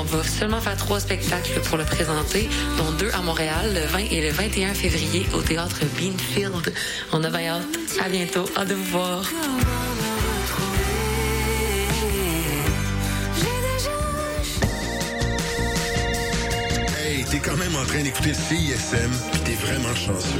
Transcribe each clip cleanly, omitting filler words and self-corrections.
on va seulement faire 3 spectacles pour le présenter, dont 2 à Montréal, le 20 et le 21 février au théâtre Beanfield. On a bien hâte. À bientôt. Hâte de vous voir. Hey, t'es quand même en train d'écouter le CISM, pis t'es vraiment chanceux.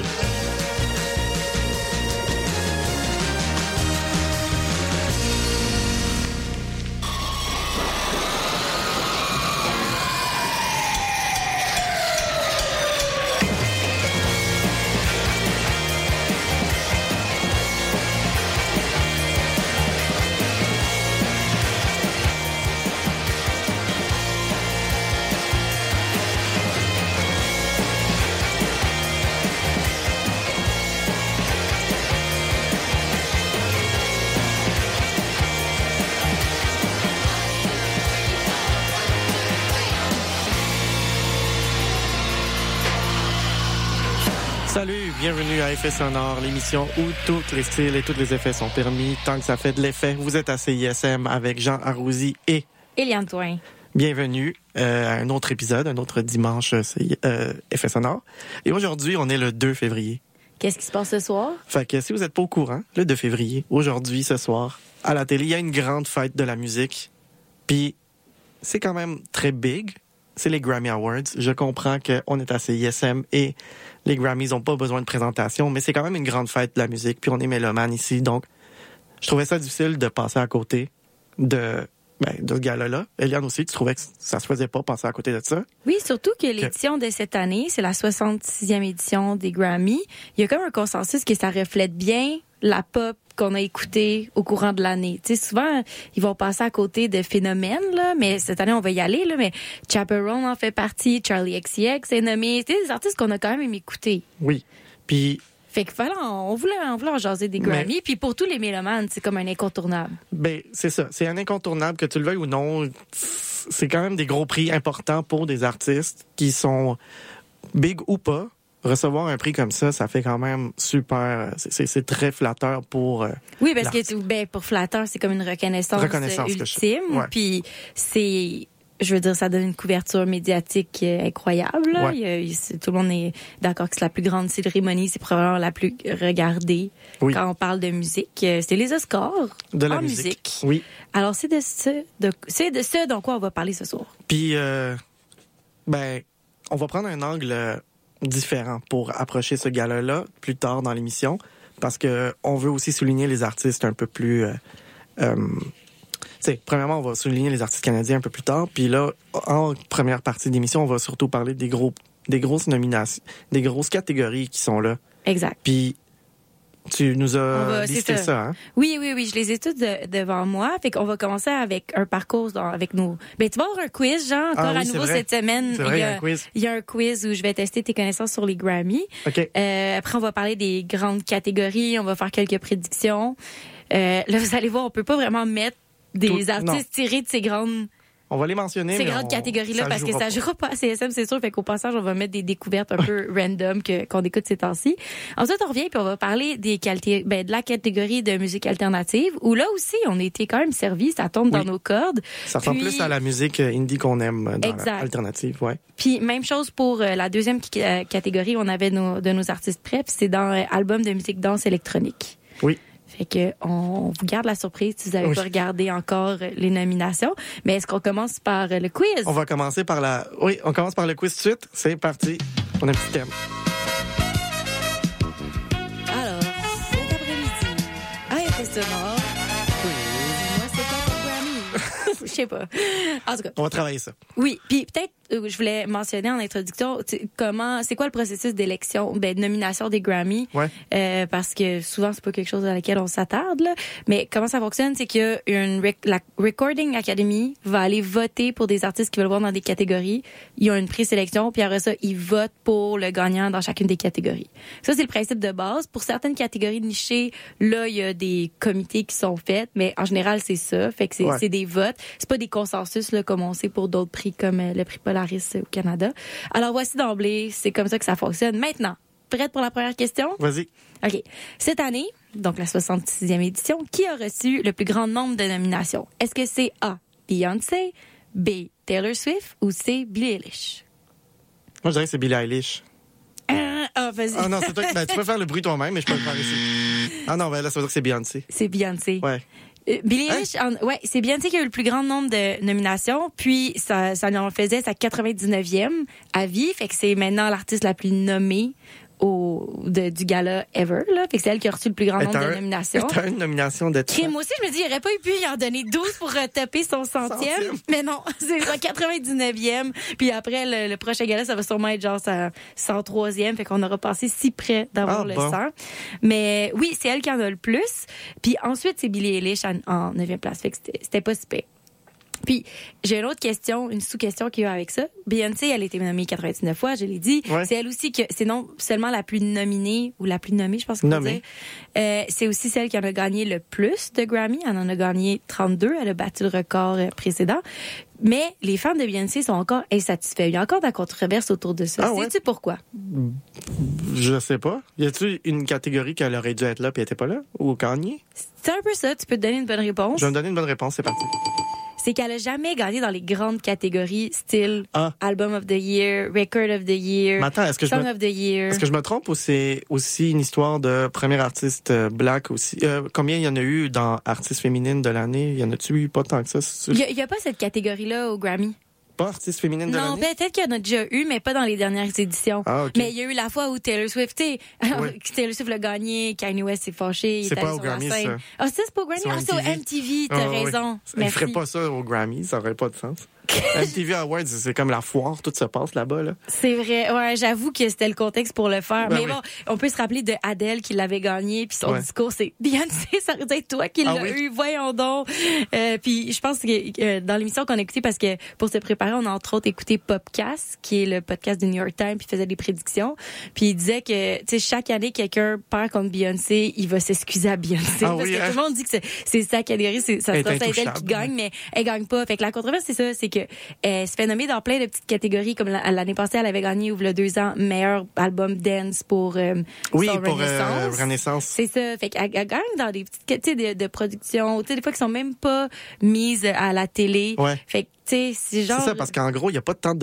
Salut, bienvenue à Effets sonores, l'émission où tous les styles et tous les effets sont permis tant que ça fait de l'effet. Vous êtes à CISM avec Jean Arrouzi et Eliane Toin. Bienvenue à un autre épisode, un autre dimanche Effets sonores. Et aujourd'hui, on est le 2 février. Qu'est-ce qui se passe ce soir? Fait que si vous n'êtes pas au courant, le 2 février, aujourd'hui, ce soir, à la télé, il y a une grande fête de la musique. Puis c'est quand même très big. C'est les Grammy Awards. Je comprends qu'on est à CISM et les Grammys n'ont pas besoin de présentation, mais c'est quand même une grande fête de la musique. Puis on est mélomane ici, donc je trouvais ça difficile de passer à côté de ce gala-là. Eliane aussi, tu trouvais que ça se faisait pas passer à côté de ça? Oui, surtout que l'édition de cette année, c'est la 66e édition des Grammy. Il y a comme un consensus que ça reflète bien la pop qu'on a écoutée au courant de l'année. Tu sais, souvent, ils vont passer à côté de phénomènes, là, mais cette année, on va y aller, là, mais Chaperone en fait partie, Charlie XCX est nommé. C'est des artistes qu'on a quand même écouter. Oui. Puis fait que voilà, on voulait en jaser des Grammy, puis pour tous les mélomanes, c'est comme un incontournable. Ben, c'est ça. C'est un incontournable, que tu le veuilles ou non. C'est quand même des gros prix importants pour des artistes qui sont big ou pas. Recevoir un prix comme ça fait quand même super. C'est très flatteur pour. Oui, parce que pour flatteur, c'est comme une reconnaissance ultime. Ouais. Puis c'est, je veux dire, ça donne une couverture médiatique incroyable. Là. Ouais. Tout le monde est d'accord que c'est la plus grande cérémonie, c'est probablement la plus regardée quand on parle de musique. C'est les Oscars de la musique. Oui. Alors c'est de ce dont quoi on va parler ce soir. Puis on va prendre un angle différent pour approcher ce gala-là plus tard dans l'émission, parce que on veut aussi souligner les artistes un peu plus. Premièrement, on va souligner les artistes canadiens un peu plus tard, puis là, en première partie d'émission, on va surtout parler des grosses nominations, des grosses catégories qui sont là. Exact. Puis tu nous as listé ça, hein? Oui, je les ai toutes devant moi. Fait qu'on va commencer avec un parcours avec nos... Ben, tu vas avoir un quiz, Jean, encore à nouveau cette semaine. C'est vrai, il y a un quiz. Il y a un quiz où je vais tester tes connaissances sur les Grammy. OK. Après, on va parler des grandes catégories. On va faire quelques prédictions. Là, vous allez voir, on peut pas vraiment mettre des artistes tirés de ces grandes... On va les mentionner. Ces grandes catégories-là, parce que ça jouera pas à CSM, c'est sûr. Fait qu'au passage, on va mettre des découvertes un peu random qu'on écoute ces temps-ci. Ensuite, on revient puis on va parler de la catégorie de musique alternative, où là aussi, on a été quand même servis. Ça tombe dans nos cordes. Ça ressemble plus à la musique indie qu'on aime dans l'alternative, ouais. Puis même chose pour la deuxième catégorie, on avait de nos artistes prêts, puis c'est dans album de musique danse électronique. Oui. Fait que on vous garde la surprise si vous n'avez pas regardé encore les nominations. Mais est-ce qu'on commence par le quiz? On va commencer par on commence par le quiz tout de suite. C'est parti. On a un petit thème. Alors, cet après-midi, à Effets sonores, moi, c'est quoi ton Grammy? Je sais pas. En tout cas. On va travailler ça. Oui. Puis peut-être, je voulais mentionner en introduction, c'est quoi le processus d'élection, de nomination des Grammy? Ouais. Parce que souvent, c'est pas quelque chose à laquelle on s'attarde, là. Mais comment ça fonctionne, c'est que la Recording Academy va aller voter pour des artistes qui veulent voir dans des catégories. Ils ont une présélection, puis après ça, ils votent pour le gagnant dans chacune des catégories. Ça, c'est le principe de base. Pour certaines catégories nichées, là, il y a des comités qui sont faits, mais en général, c'est ça. Fait que c'est des votes. C'est pas des consensus, là, comme on sait pour d'autres prix, comme le prix Polaris au Canada. Alors, voici d'emblée, c'est comme ça que ça fonctionne. Maintenant, prête pour la première question? Vas-y. OK. Cette année, donc la 66e édition, qui a reçu le plus grand nombre de nominations? Est-ce que c'est A, Beyoncé, B, Taylor Swift ou C, Billie Eilish? Moi, je dirais que c'est Billie Eilish. Vas-y. Ah non, c'est toi qui... Ben, tu peux faire le bruit toi-même, mais je peux le faire ici. Ah non, ben là, ça veut dire que c'est Beyoncé. C'est Beyoncé. Ouais. Billie Eilish, ouais, c'est Beyoncé qui a eu le plus grand nombre de nominations, puis ça lui en faisait sa 99e à vie, fait que c'est maintenant l'artiste la plus nommée du gala ever, là. Fait que c'est elle qui a reçu le plus grand nombre de nominations. T'as une nomination de Crime, moi aussi, je me dis, il aurait pas pu y en donner 12 pour taper son centième. Mais non, c'est sa 99e. Puis après, le prochain gala, ça va sûrement être genre sa 103e. Fait qu'on aura passé si près d'avoir le 100. Mais oui, c'est elle qui en a le plus. Puis ensuite, c'est Billie Eilish en 9e place. Fait que c'était pas si pire. Puis, j'ai une autre question, une sous-question qui va avec ça. Beyoncé, elle a été nommée 99 fois, je l'ai dit. Ouais. C'est elle aussi c'est non seulement la plus nominée, ou la plus nommée, je pense qu'on peut dire. C'est aussi celle qui en a gagné le plus de Grammy. Elle en a gagné 32. Elle a battu le record précédent. Mais les fans de Beyoncé sont encore insatisfaits. Il y a encore de la controverse autour de ça. Sais-tu pourquoi? Je sais pas. Y a-tu une catégorie qu'elle aurait dû être là puis elle était pas là? Ou gagner? C'est un peu ça. Tu peux te donner une bonne réponse. Je vais me donner une bonne réponse. C'est parti. C'est qu'elle a jamais gagné dans les grandes catégories, style Album of the Year, Record of the Year, Song of the Year. Est-ce que je me trompe ou c'est aussi une histoire de premier artiste black aussi? Combien il y en a eu dans artiste féminine de l'année? Y en a-tu eu pas tant que ça? Il y a pas cette catégorie-là au Grammy. Pas artiste féminine de l'année? Non, peut-être qu'il y en a déjà eu, mais pas dans les dernières éditions. Ah, okay. Mais il y a eu la fois où Taylor Swift, Taylor Swift l'a gagné, Kanye West s'est fâché, il est allé sur la scène. Ah, ça, c'est pas au Grammy? Ah, c'est au MTV, t'as raison. Il ferait pas ça au Grammy, ça aurait pas de sens. MTV Awards, c'est comme la foire, tout se passe là-bas, là. C'est vrai, ouais, j'avoue que c'était le contexte pour le faire. Mais bon, on peut se rappeler de Adele qui l'avait gagné, puis son discours, c'est Beyoncé, ça aurait dû être toi qui l'as eu, voyons donc. Puis je pense que dans l'émission qu'on a écoutée, parce que pour se préparer, on a entre autres écouté Popcast, qui est le podcast du New York Times, puis faisait des prédictions. Puis il disait que, tu sais, chaque année, quelqu'un perd contre Beyoncé, il va s'excuser à Beyoncé. Parce que tout le monde dit que c'est sa catégorie, ça sera celle qui gagne, mais elle gagne pas. Fait que la controverse, c'est ça, c'est que elle se fait nommer dans plein de petites catégories, comme l'année passée, elle avait gagné, il y a 2 ans, meilleur album dance pour son Renaissance. Renaissance. C'est ça. Fait qu'elle gagne dans des petites de production, tu sais, des fois qui sont même pas mises à la télé. Ouais. Fait que, tu sais, c'est genre... C'est ça, parce qu'en gros, il y a pas tant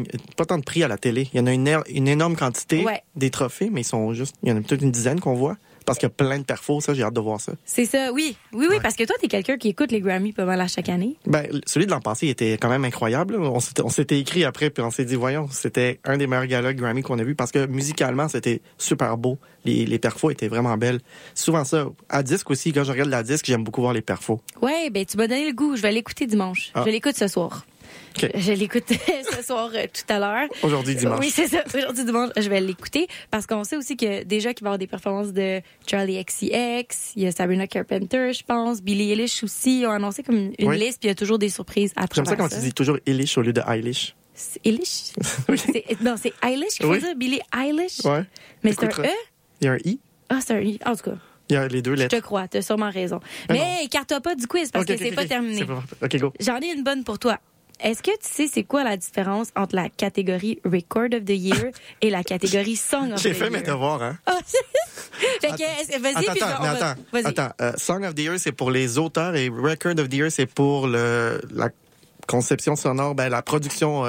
de prix à la télé. Il y en a une énorme quantité des trophées, mais il y en a peut-être une dizaine qu'on voit. Parce qu'il y a plein de perfos, ça, j'ai hâte de voir ça. C'est ça, oui, parce que toi, t'es quelqu'un qui écoute les Grammy pas mal à chaque année. Ben, celui de l'an passé, il était quand même incroyable. On s'était écrit après, puis on s'est dit, voyons, c'était un des meilleurs galas Grammy qu'on a vu, parce que musicalement, c'était super beau. Les perfos étaient vraiment belles. Souvent ça. À disque aussi, quand je regarde la disque, j'aime beaucoup voir les perfos. Ouais, ben, tu m'as donné le goût. Je vais l'écouter dimanche. Je l'écoute ce soir. Okay. Je l'écoute ce soir tout à l'heure. Aujourd'hui dimanche. Oui, c'est ça. Aujourd'hui dimanche, je vais l'écouter parce qu'on sait aussi que déjà qu'il va y avoir des performances de Charlie XCX, il y a Sabrina Carpenter, je pense, Billie Eilish aussi. Ils ont annoncé comme une liste, puis il y a toujours des surprises à travers ça. J'aime ça quand tu dis toujours Eilish au lieu de Eilish. Eilish? Oui. C'est Eilish qu'il faut dire, Billie Eilish? Ouais. Mais c'est un E? Il y a un I. Ah, c'est un I. En tout cas. Il y a les 2 lettres. Je te crois, t'as sûrement raison. Mais écarte-toi pas du quiz parce que c'est pas terminé. OK, go. J'en ai une bonne pour toi. Est-ce que tu sais c'est quoi la différence entre la catégorie Record of the Year et la catégorie Song of the Year? J'ai fait mes devoirs, hein. Fait que, vas-y, Attends. Song of the Year, c'est pour les auteurs et Record of the Year, c'est pour la conception sonore, la production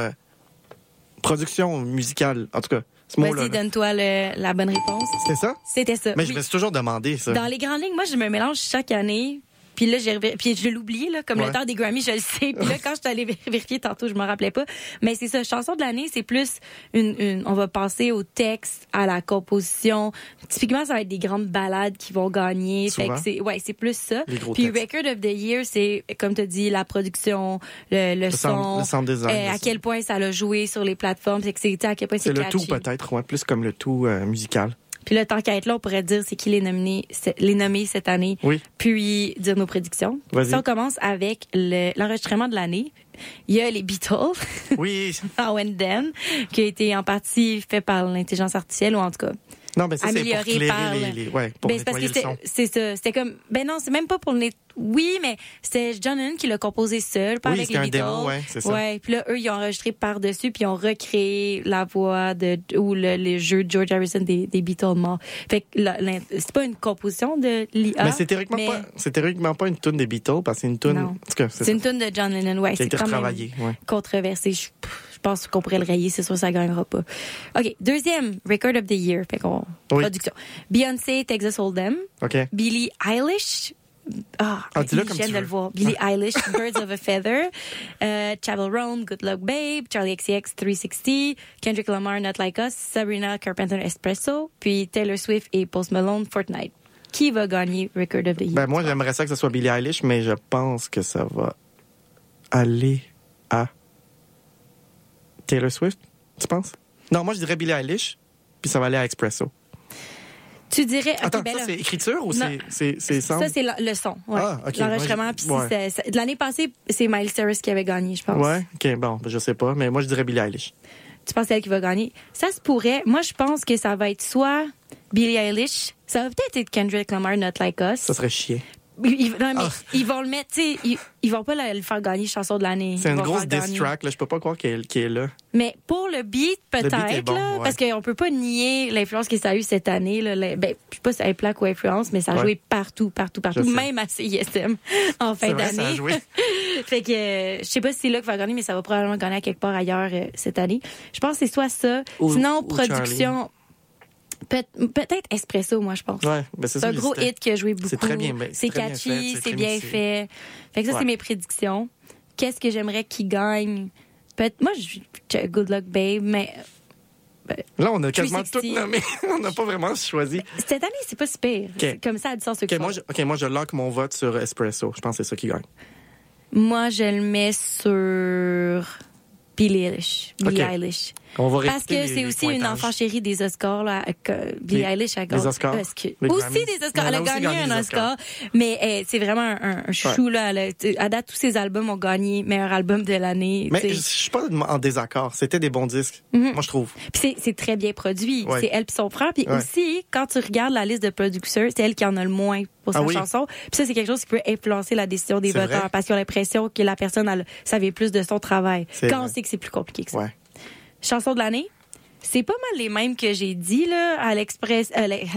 musicale, en tout cas. Vas-y, donne-toi la bonne réponse. C'était ça? C'était ça. Mais je me suis toujours demandé ça. Dans les grandes lignes, moi, je me mélange chaque année. Puis là, puis je l'oublie, là, comme le temps des Grammy, je le sais. Puis là, quand je suis allée vérifier tantôt, je me rappelais pas. Mais c'est ça, chanson de l'année, c'est plus on va passer au texte, à la composition. Typiquement, ça va être des grandes ballades qui vont gagner. Souvent. Fait que c'est plus ça. Puis Record of the Year, c'est, comme tu as dit, la production, le son. Le sound design. À quel point ça l'a joué sur les plateformes. C'est que c'est à quel point c'est catchy. C'est le tout, peut-être, plus comme le tout musical. Puis là, tant qu'à être là, on pourrait dire c'est qui les nommés cette année. Oui. Puis dire nos prédictions. Si on commence avec l'enregistrement de l'année, il y a les Beatles. Oui. Now and Then, qui a été en partie fait par l'intelligence artificielle, ou en tout cas, Non, mais ça, c'est pour amélioré clairer par... pour Ben, c'est parce nettoyer que le son. c'est ça. C'était comme... Ben non, c'est même pas pour le... Oui, mais c'était John Lennon qui l'a composé seul, pas Oui, avec c'était les un Beatles. démo, ouais, c'est ça. Ouais, puis là, eux, ils ont enregistré par-dessus, puis ils ont recréé la voix ou le jeu de George Harrison des Beatles morts. Fait que c'est pas une composition de l'IA. Mais c'est théoriquement pas une tune des Beatles, parce que c'est une tune... Non. En tout cas, C'est une tune de John Lennon, ouais. qui a C'est été quand même retravaillée, ouais. controversé. Je pense qu'on pourrait le rayer, c'est sûr, ça gagnera pas. OK, deuxième, Record of the Year. Fait qu'on... Oui. Production. Beyoncé, Texas Hold'em. OK. Billie Eilish. Dis-le comme je viens tu de veux. le voir. Billie Eilish, Birds of a Feather. Chappell Roan, Good Luck Babe. Charlie XCX, 360. Kendrick Lamar, Not Like Us. Sabrina Carpenter, Espresso. Puis Taylor Swift et Post Malone, Fortnite. Qui va gagner Record of the Year? Ben, moi, j'aimerais ça que ce soit Billie Eilish, mais je pense que ça va aller à Taylor Swift, tu penses? Non, moi, je dirais Billie Eilish, puis ça va aller à Expresso. Tu dirais... Attends, okay, ben ça, là, c'est écriture ou Non. c'est sound? ça, c'est le son. Ouais. Ah, OK. L'enregistrement. Moi, Puis ouais. de l'année passée, c'est Miley Cyrus qui avait gagné, je pense. Ouais, OK, bon, je sais pas, mais moi, je dirais Billie Eilish. Tu penses que c'est elle qui va gagner? Ça se pourrait. Moi, je pense que ça va être soit Billie Eilish, ça va peut-être être Kendrick Lamar, Not Like Us. Ça serait chier. Non, mais ils vont le mettre, tu sais, ils vont pas le faire gagner chanson de l'année. C'est Ils une vont grosse faire diss gagner. track, là, je peux pas croire qu'elle est là. Mais pour le beat, peut-être, beat est bon, là, ouais. parce qu'on peut pas nier l'influence que ça a eu cette année. Là, ben, je sais pas si c'est plaque ou influence, mais ça a Ouais. joué partout, Je sais. même à CISM en fin C'est vrai, ça a d'année. joué. Fait que je sais pas si c'est là qu'il va gagner, mais ça va probablement gagner à quelque part ailleurs cette année. Je pense que c'est soit ça. Sinon, ou production. Peut-être Espresso, moi, je pense. Ouais, ben C'est c'est ça. un gros hit qui a joué beaucoup. C'est très bien, C'est très bien catchy, fait, c'est bien mixé. fait. Fait que ça, Ouais. c'est mes prédictions. Qu'est-ce que j'aimerais qu'il gagne? Moi, Good Luck Babe, mais Là, on a quasiment 360. tout nommé. On n'a pas vraiment choisi. cette année, c'est pas si pire. C'est comme ça a du sens. Moi, je lock mon vote sur Espresso. Je pense que c'est ça qui gagne. Moi, je le mets sur Billie Eilish. Billie Ok. Eilish. On va Parce que c'est aussi une enfant chérie des Oscars. Là, Billie Eilish a gagné. Les Oscars. Les Grammys. aussi des Oscars. Elle a Elle a aussi gagné gagné un les Oscar. Mais c'est vraiment un chou. Là. À date, tous ses albums ont gagné meilleur album de l'année. Mais t'sais. je suis pas en désaccord. C'était des bons disques. Moi, je trouve. Puis c'est très bien produit. Ouais. C'est elle puis son frère. Puis Ouais. aussi, quand tu regardes la liste de producteurs, c'est elle qui en a le moins pour sa Ah oui. chanson. Puis ça, c'est quelque chose qui peut influencer la décision des C'est voteurs vrai. parce qu'ils ont l'impression que la personne savait plus de son travail. C'est Quand vrai. on sait que c'est plus compliqué que ça. Ouais. Chanson de l'année? C'est pas mal les mêmes que j'ai dit, là, à l'expression.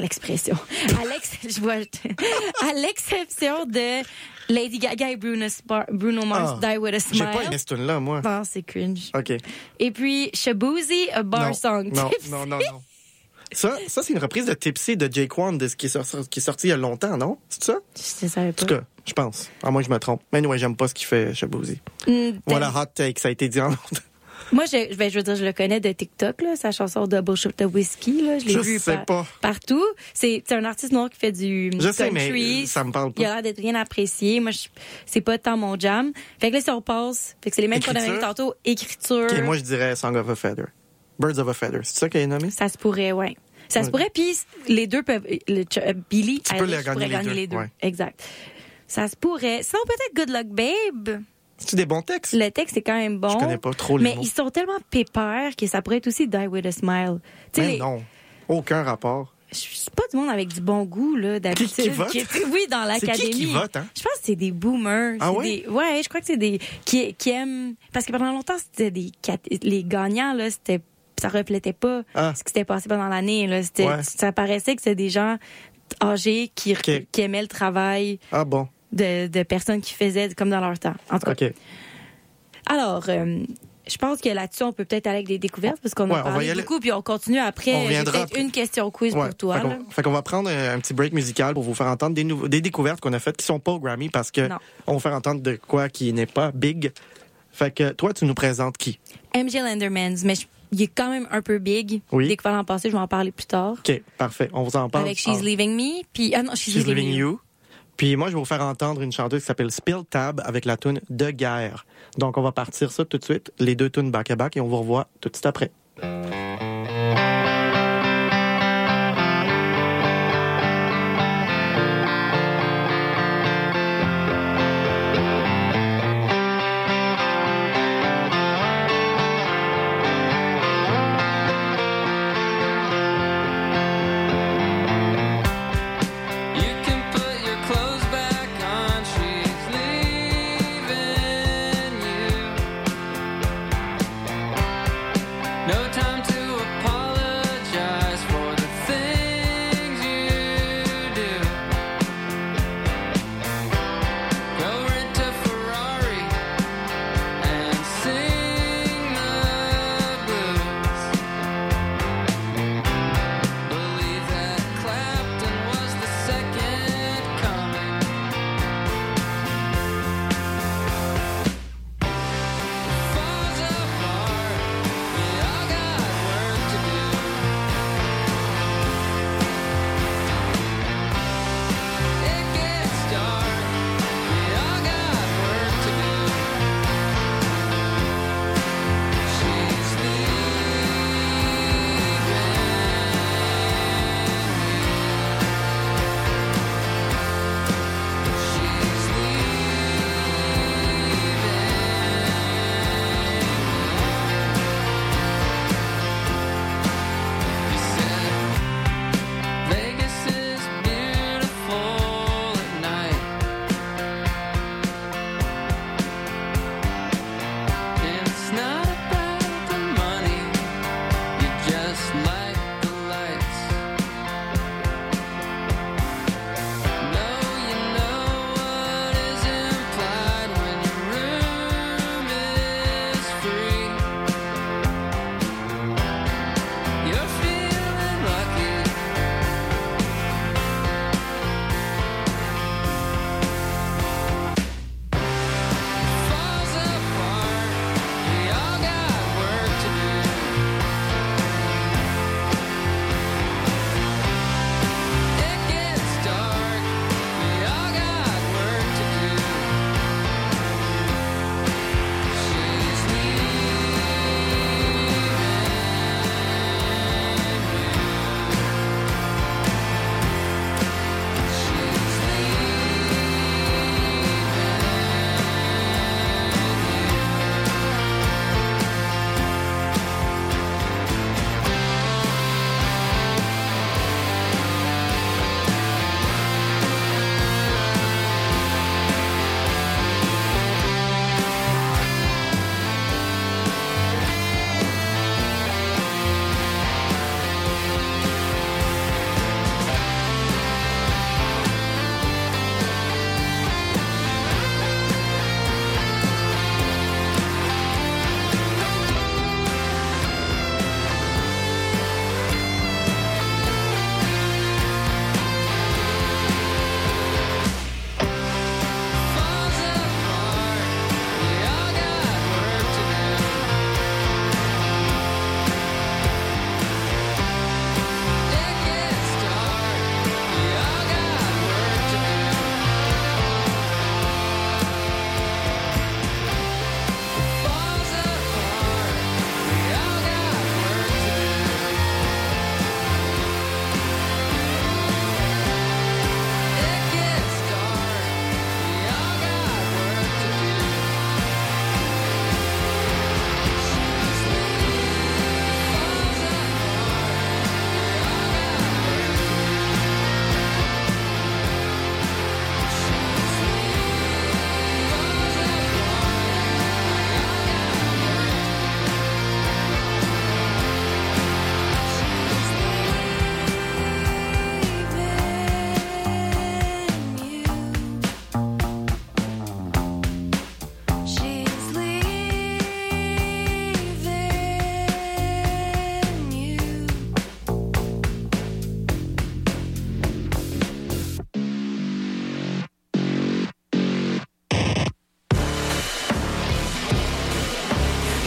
Je vois, à l'exception de Lady Gaga et Bruno Mars, Die With a J'ai Smile. pas aimé cette tune-là, moi. Non, c'est cringe. OK. Et puis, Shaboozey, A Bar Non. Song. Non, Tipsy. non. Ça c'est une reprise de Tipsy de Jake One qui est sorti il y a longtemps, non? C'est ça? Je savais En pas. tout cas, je pense. À moins que je me trompe. Mais anyway, j'aime pas ce qu'il fait, Shaboozey. Voilà, hot take, ça a été dit en longtemps. Moi, je veux dire, je le connais de TikTok, là, sa chanson Double Shot de Whiskey, là. Je l'ai Je vu sais pas. partout. C'est un artiste noir qui fait du Je sais, mais country. ça me parle Il a pas. l'air d'être bien apprécié. Moi, c'est pas tant mon jam. Fait que là, si on passe, fait que c'est les mêmes qu'on avait Écriture? vu tantôt. Écriture. OK, moi, je dirais Song of a Feather. Birds of a Feather. C'est ça qu'elle est nommée? Ça se pourrait, ouais. Ça se Ouais. pourrait, puis les deux peuvent... Billie Tu peux Eilish les gagner pourrait les gagner deux, les deux. ouais. Exact. Ça se pourrait. Sinon, peut-être Good Luck Babe. C'est-tu des bons textes? Le texte est quand même bon. Je connais pas trop les Mais mots. ils sont tellement pépères que ça pourrait être aussi Die With a Smile. Tu sais, Mais non. Aucun rapport. je suis pas du monde avec du bon goût, là, d'habitude. Qui vote? Oui, dans C'est l'académie. qui vote, hein? Je pense que c'est des boomers. Ah C'est ouais? Ouais, je crois que c'est des, qui aiment, parce que pendant longtemps, c'était les gagnants, là, ça reflétait pas ce qui s'était passé pendant l'année, là. Ouais. Ça paraissait que c'était des gens âgés qui OK. aimaient le travail Ah bon. de personnes qui faisaient comme dans leur temps. En tout cas. OK. Alors, je pense que là-dessus, on peut peut-être aller avec des découvertes parce qu'on Ouais, a on va parlé y aller. beaucoup, puis on continue après. On J'ai reviendra peut-être après. une question quiz Ouais. pour toi. là. Fait qu'on va prendre un petit break musical pour vous faire entendre des découvertes qu'on a faites qui sont pas au Grammy parce que Non. on va faire entendre de quoi qui n'est pas big. Fait que toi, tu nous présentes qui? MJ Lendermans, mais il est quand même un peu big. Oui. Découvert l'an passé, je vais en parler plus tard. OK, parfait. On vous en parle. Avec She's Leaving Me, puis non, She's She's Leaving You. Puis moi, je vais vous faire entendre une chanteuse qui s'appelle Spill Tab avec la tune De Guerre. Donc, on va partir ça tout de suite, les deux tunes back-à-back, et on vous revoit tout de suite après.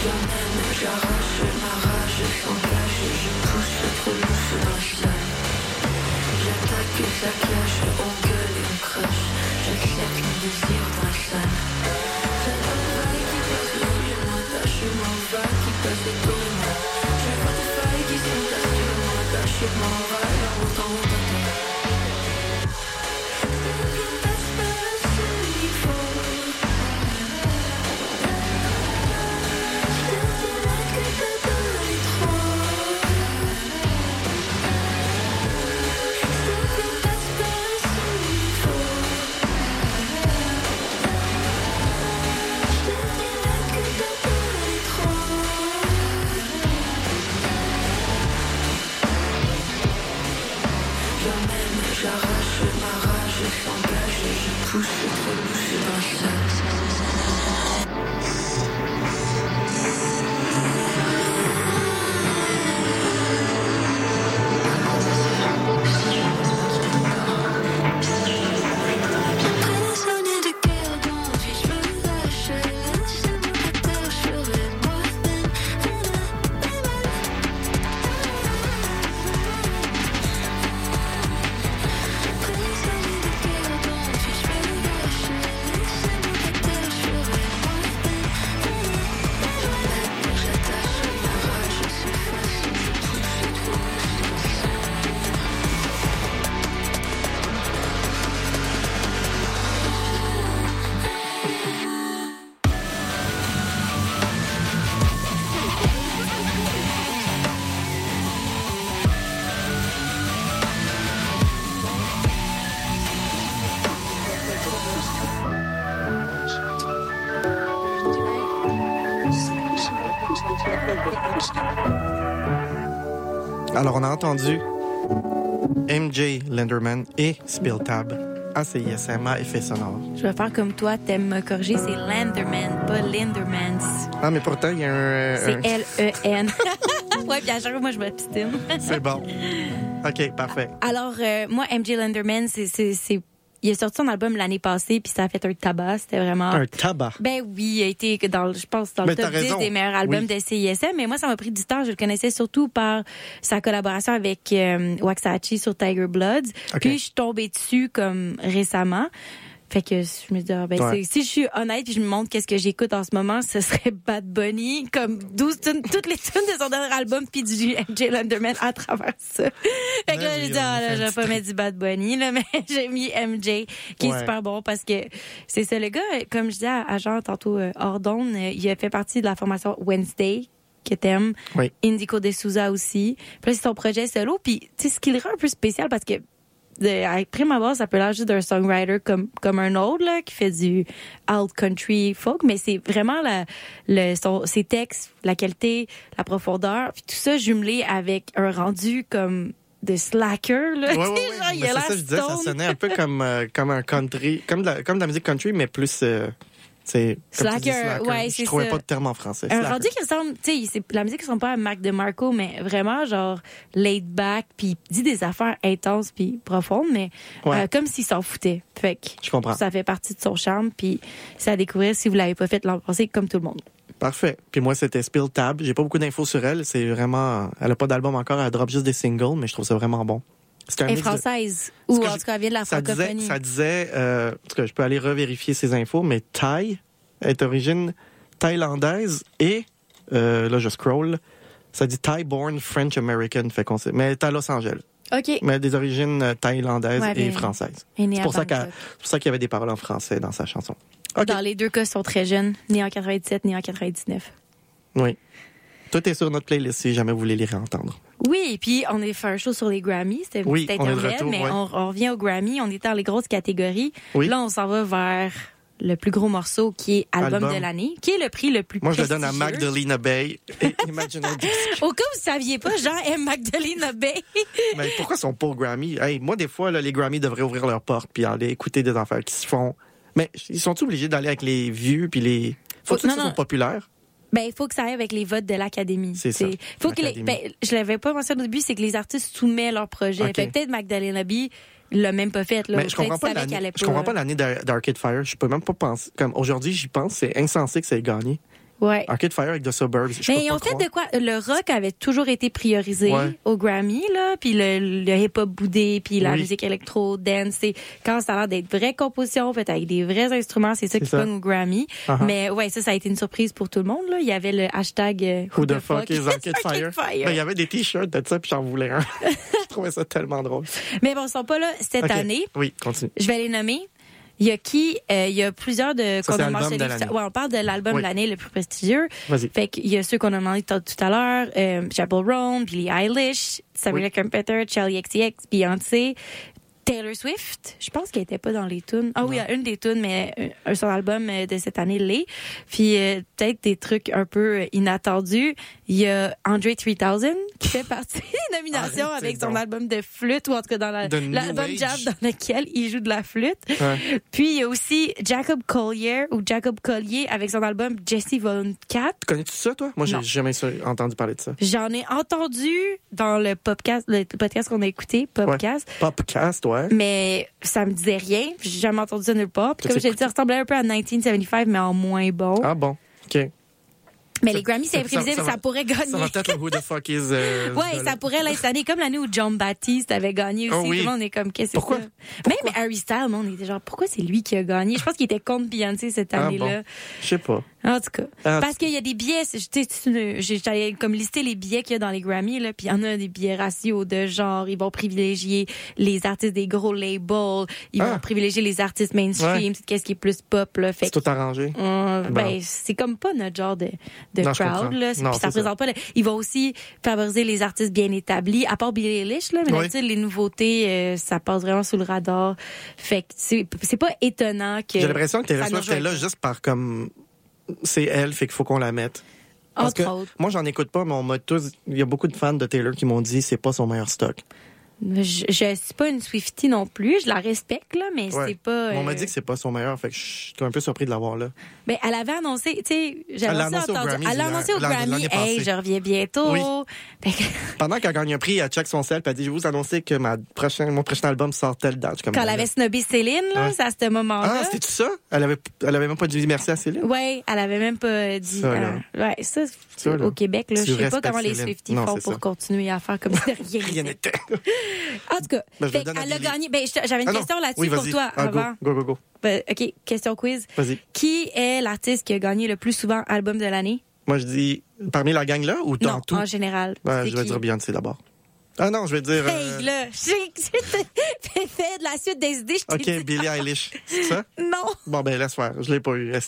Alors, on a entendu MJ Lenderman et Spill Tab à CISM à Effets sonores. Je vais faire comme toi, t'aimes me corriger, c'est Lenderman, pas Lindermans. Ah, mais pourtant, il y a un... C'est L-E-N. Ouais, puis à chaque fois, moi, je m'obstine. C'est bon. OK, parfait. Alors, moi, MJ Lenderman, il a sorti son album l'année passée, puis ça a fait un tabac. C'était vraiment... Un tabac. Ben oui, il a été, je pense, dans le top 10 des meilleurs albums de CISM. Mais moi, ça m'a pris du temps. Je le connaissais surtout par sa collaboration avec Waxahachie sur Tiger Bloods. Okay. Puis, je suis tombée dessus comme récemment. Fait que je me dis, si je suis honnête puis je me montre qu'est-ce que j'écoute en ce moment, ce serait Bad Bunny, comme 12 tunes, toutes les tunes de son dernier album puis du MJ Lenderman à travers ça. Fait que là, j'ai dit, je vais pas mettre du Bad Bunny, là, mais j'ai mis MJ, qui est super bon parce que c'est ça, le gars, comme je disais à Jean tantôt, Ordon, il a fait partie de la formation Wednesday, que t'aimes. Oui. Indico de Souza aussi. Puis là, c'est son projet solo. Puis, tu sais, ce qui le rend un peu spécial parce que, à prime abord, ça peut l'air juste d'un songwriter comme un autre, là, qui fait du alt country folk, mais c'est vraiment ses textes, la qualité, la profondeur, puis tout ça jumelé avec un rendu comme de slacker, là. Ouais, ouais, genre, il a l'air ça, je disais, ça sonnait un peu comme un country, comme de la musique country, mais plus, c'est slacker, ouais, c'est ça. Je trouvais pas de terme en français. Un rendu qui ressemble, tu sais, la musique ressemble pas à Mac DeMarco, mais vraiment genre laid back, puis dit des affaires intenses puis profondes, mais comme s'il s'en foutait. Fait que je comprends. Ça fait partie de son charme, puis c'est à découvrir si vous l'avez pas fait l'an passé, comme tout le monde. Parfait. Puis moi, c'était Spill Tab. J'ai pas beaucoup d'infos sur elle. C'est vraiment, elle a pas d'album encore. Elle drop juste des singles, mais je trouve ça vraiment bon. Elle est française. Ou en tout cas, elle vient de la francophonie. Ça disait, en tout cas, je peux aller revérifier ces infos, mais Thai est d'origine thaïlandaise et, là, je scroll, ça dit Thai-born French-American, fait qu'on sait, mais elle est à Los Angeles. OK. Mais des origines thaïlandaises et françaises. C'est pour ça qu'il y avait des paroles en français dans sa chanson. Okay. Dans les deux cas, ils sont très jeunes, nés en 97, nés en 99. Oui. Tout est sur notre playlist si jamais vous voulez les réentendre. Oui, puis on a fait un show sur les Grammys, c'était internet, mais on revient aux Grammys, on est dans les grosses catégories. Oui. Là, on s'en va vers le plus gros morceau qui est album de l'année, qui est le prix le plus prestigieux. Moi, je le donne à Magdalena Bay et Imaginal Disc. Au cas où vous saviez pas, Jean aime Magdalena Bay. Mais pourquoi ils sont pas aux Grammys? Hey, moi, des fois, là, les Grammys devraient ouvrir leurs portes puis aller écouter des affaires qui se font. Mais ils sont obligés d'aller avec les vieux puis les... Faut-tu que ça soit populaire? Ben, il faut que ça aille avec les votes de l'Académie. C'est ça. Faut que je l'avais pas mentionné au début, c'est que les artistes soumettent leur projet. Okay. Fait peut-être Magdalena Bay l'a même pas fait, là. Mais je comprends pas l'année d'Arcade Fire. Je peux même pas penser. Comme aujourd'hui, j'y pense, c'est insensé que ça ait gagné. Ouais. Arcade Fire avec The Suburbs. Mais ils ont fait de quoi? Le rock avait toujours été priorisé au Grammy, là, puis le hip-hop boudé, puis la musique électro, dance. Quand ça a l'air d'être vraies compositions, faites avec des vrais instruments, c'est ça qui pogne au Grammy. Mais ouais, ça a été une surprise pour tout le monde, là. Il y avait le hashtag Who the fuck is Arcade Fire? Ben, il y avait des t-shirts de ça, puis j'en voulais un. Je trouvais ça tellement drôle. Mais bon, ils sont pas là cette année. Oui, continue. Je vais les nommer. Il y a il y a plusieurs ça, qu'on a mentionné. Ouais, on parle de l'album de l'année le plus prestigieux. Vas-y. Fait qu'il y a ceux qu'on a demandé tout à l'heure, Chappell Roan, Billie Eilish, Sabrina Carpenter, Charli XCX, Beyoncé, Taylor Swift. Je pense qu'elle était pas dans les tunes. Ah oui, il y a une des tunes, mais son album de cette année l'est. Puis peut-être des trucs un peu inattendus. Il y a Andre 3000 qui fait partie des nominations avec son album de flûte, ou en tout cas dans l'album jazz dans lequel il joue de la flûte. Ouais. Puis il y a aussi Jacob Collier avec son album Jesse Volume 4. Connais-tu ça, toi? Moi, j'ai jamais entendu parler de ça. J'en ai entendu dans le podcast qu'on a écouté, Popcast. Ouais. Popcast, ouais. Mais ça me disait rien. J'ai jamais entendu ça nulle part. Puis comme je l'ai dit, ça ressemblait un peu à 1975, mais en moins bon. Ah bon, OK. Mais les Grammys, c'est imprévisible, ça pourrait gagner. Ça va peut-être le Who the fuck is... ouais, ça pourrait l'être cette année, comme l'année où John Baptiste avait gagné aussi. Tout le monde est comme, qu'est-ce que c'est ça? Même Harry Styles, on était genre, pourquoi c'est lui qui a gagné? Je pense qu'il était contre Beyoncé cette année-là. Bon. Je sais pas. En tout cas. Parce qu'il y a des billets, j'allais comme lister les billets qu'il y a dans les Grammys, là, puis il y en a des billets ratios de genre, ils vont privilégier les artistes des gros labels, ils vont privilégier les artistes mainstream, qu'est-ce qui est plus pop, là. C'est tout arrangé. Ben, c'est comme pas notre genre de crowd, là. Puis ça représente pas, ils vont aussi favoriser les artistes bien établis, à part Billie Eilish, là, mais d'habitude, les nouveautés, ça passe vraiment sous le radar. Fait que c'est pas étonnant que... J'ai l'impression que Taylor Swift est là juste par comme... C'est elle, fait qu'il faut qu'on la mette. Parce que moi, j'en écoute pas, mais il y a beaucoup de fans de Taylor qui m'ont dit que c'est pas son meilleur stock. Je suis pas une Swiftie non plus, je la respecte, là, mais c'est pas... On m'a dit que c'est pas son meilleur, fait que je suis un peu surpris de l'avoir là. Ben, elle avait annoncé, tu sais, elle l'a annoncé au Grammy, hey, je reviens bientôt. Oui. Pendant qu'elle gagne un prix, elle check son sel, puis elle dit, je vais vous annoncer que mon prochain album sort telle date. Quand elle avait snobé Céline, là, c'est à ce moment-là. Ah, c'était tout ça? Elle avait même pas dit merci à Céline? Oui, elle avait même pas dit... ça, au Québec, là, je sais pas comment les Swifties font pour continuer à faire comme si rien n'était. En tout cas, elle a gagné. Ben, j'avais une question là-dessus pour toi avant. Go. Ben, OK, question quiz. Vas-y. Qui est l'artiste qui a gagné le plus souvent album de l'année? Moi, je dis parmi la gang là ou dans tout? En général. Je vais dire Beyoncé d'abord. Ah non, je vais dire... Hey, là, j'ai fait de la suite des idées. OK, Billie Eilish. C'est ça? Non. Bon, ben laisse faire. Je l'ai pas eu.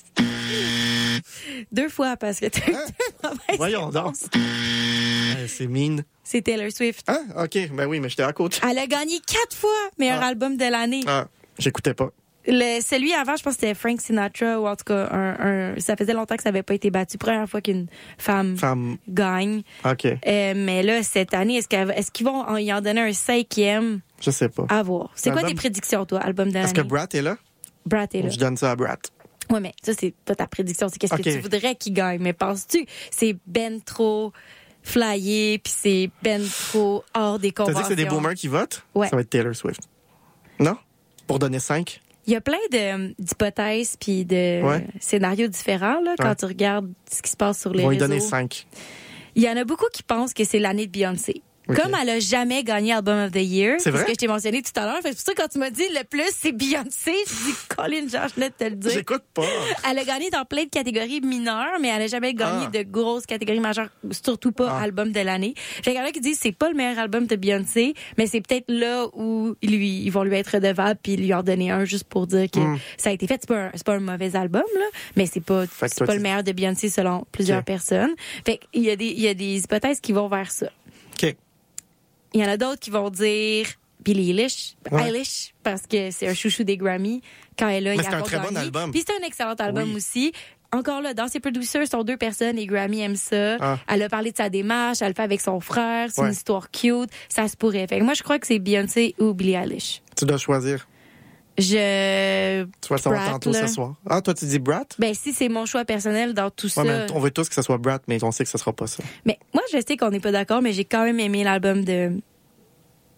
2 fois, parce que t'as eu 2 mauvaises Voyons donc. C'est mine. C'est Taylor Swift. Ah, OK. Ben oui, mais j'étais à côté. Elle a gagné 4 fois meilleur album de l'année. Ah, j'écoutais pas. Celui avant, je pense que c'était Frank Sinatra, ou en tout cas, ça faisait longtemps que ça n'avait pas été battu. Première fois qu'une femme gagne. OK. Mais là, cette année, est-ce qu'ils vont y en donner un 5e? Je sais pas. À voir. C'est quoi tes prédictions, toi, album de l'année? Est-ce que Brat est là? Brat est là. Je donne ça à Brat. Oui, mais ça, c'est pas ta prédiction. C'est qu'est-ce que tu voudrais qu'il gagne. Mais penses-tu c'est ben trop flyé, puis c'est ben trop hors des conventions? T'as dit que c'est des boomers qui votent? Ouais. Ça va être Taylor Swift. Non? Pour donner 5? Il y a plein d'hypothèses puis de scénarios différents là, quand tu regardes ce qui se passe sur les réseaux. Ils vont y donner 5. Il y en a beaucoup qui pensent que c'est l'année de Beyoncé. Okay. Comme elle a jamais gagné Album of the Year, c'est ce que je t'ai mentionné tout à l'heure. C'est pour ça que quand tu m'as dit le plus, c'est Beyoncé, je dis Colin, genre, je venais de te le dire. J'écoute pas. Elle a gagné dans plein de catégories mineures, mais elle a jamais gagné de grosses catégories majeures, surtout pas album de l'année. Fait qu'il y en a qui disent c'est pas le meilleur album de Beyoncé, mais c'est peut-être là où ils vont lui être redevables puis lui en donner un juste pour dire que ça a été fait. C'est pas un mauvais album là, mais c'est pas le meilleur de Beyoncé selon plusieurs personnes. Fait qu'il y a des hypothèses qui vont vers ça. OK. Il y en a d'autres qui vont dire Billie Eilish, parce que c'est un chouchou des Grammy. Quand elle a, mais c'est un très bon album. Puis c'est un excellent album aussi. Encore là, dans ses producers, sont 2 personnes, les Grammy aiment ça. Elle a parlé de sa démarche, elle le fait avec son frère, c'est une histoire cute, ça se pourrait. Fait que moi, je crois que c'est Beyoncé ou Billie Eilish. Tu dois choisir. Tu vas le savoir tantôt ce soir. Ah, toi, tu dis Brat? Ben, si c'est mon choix personnel dans tout ça. Mais on veut tous que ce soit Brat, mais on sait que ce sera pas ça. Mais moi, je sais qu'on n'est pas d'accord, mais j'ai quand même aimé l'album de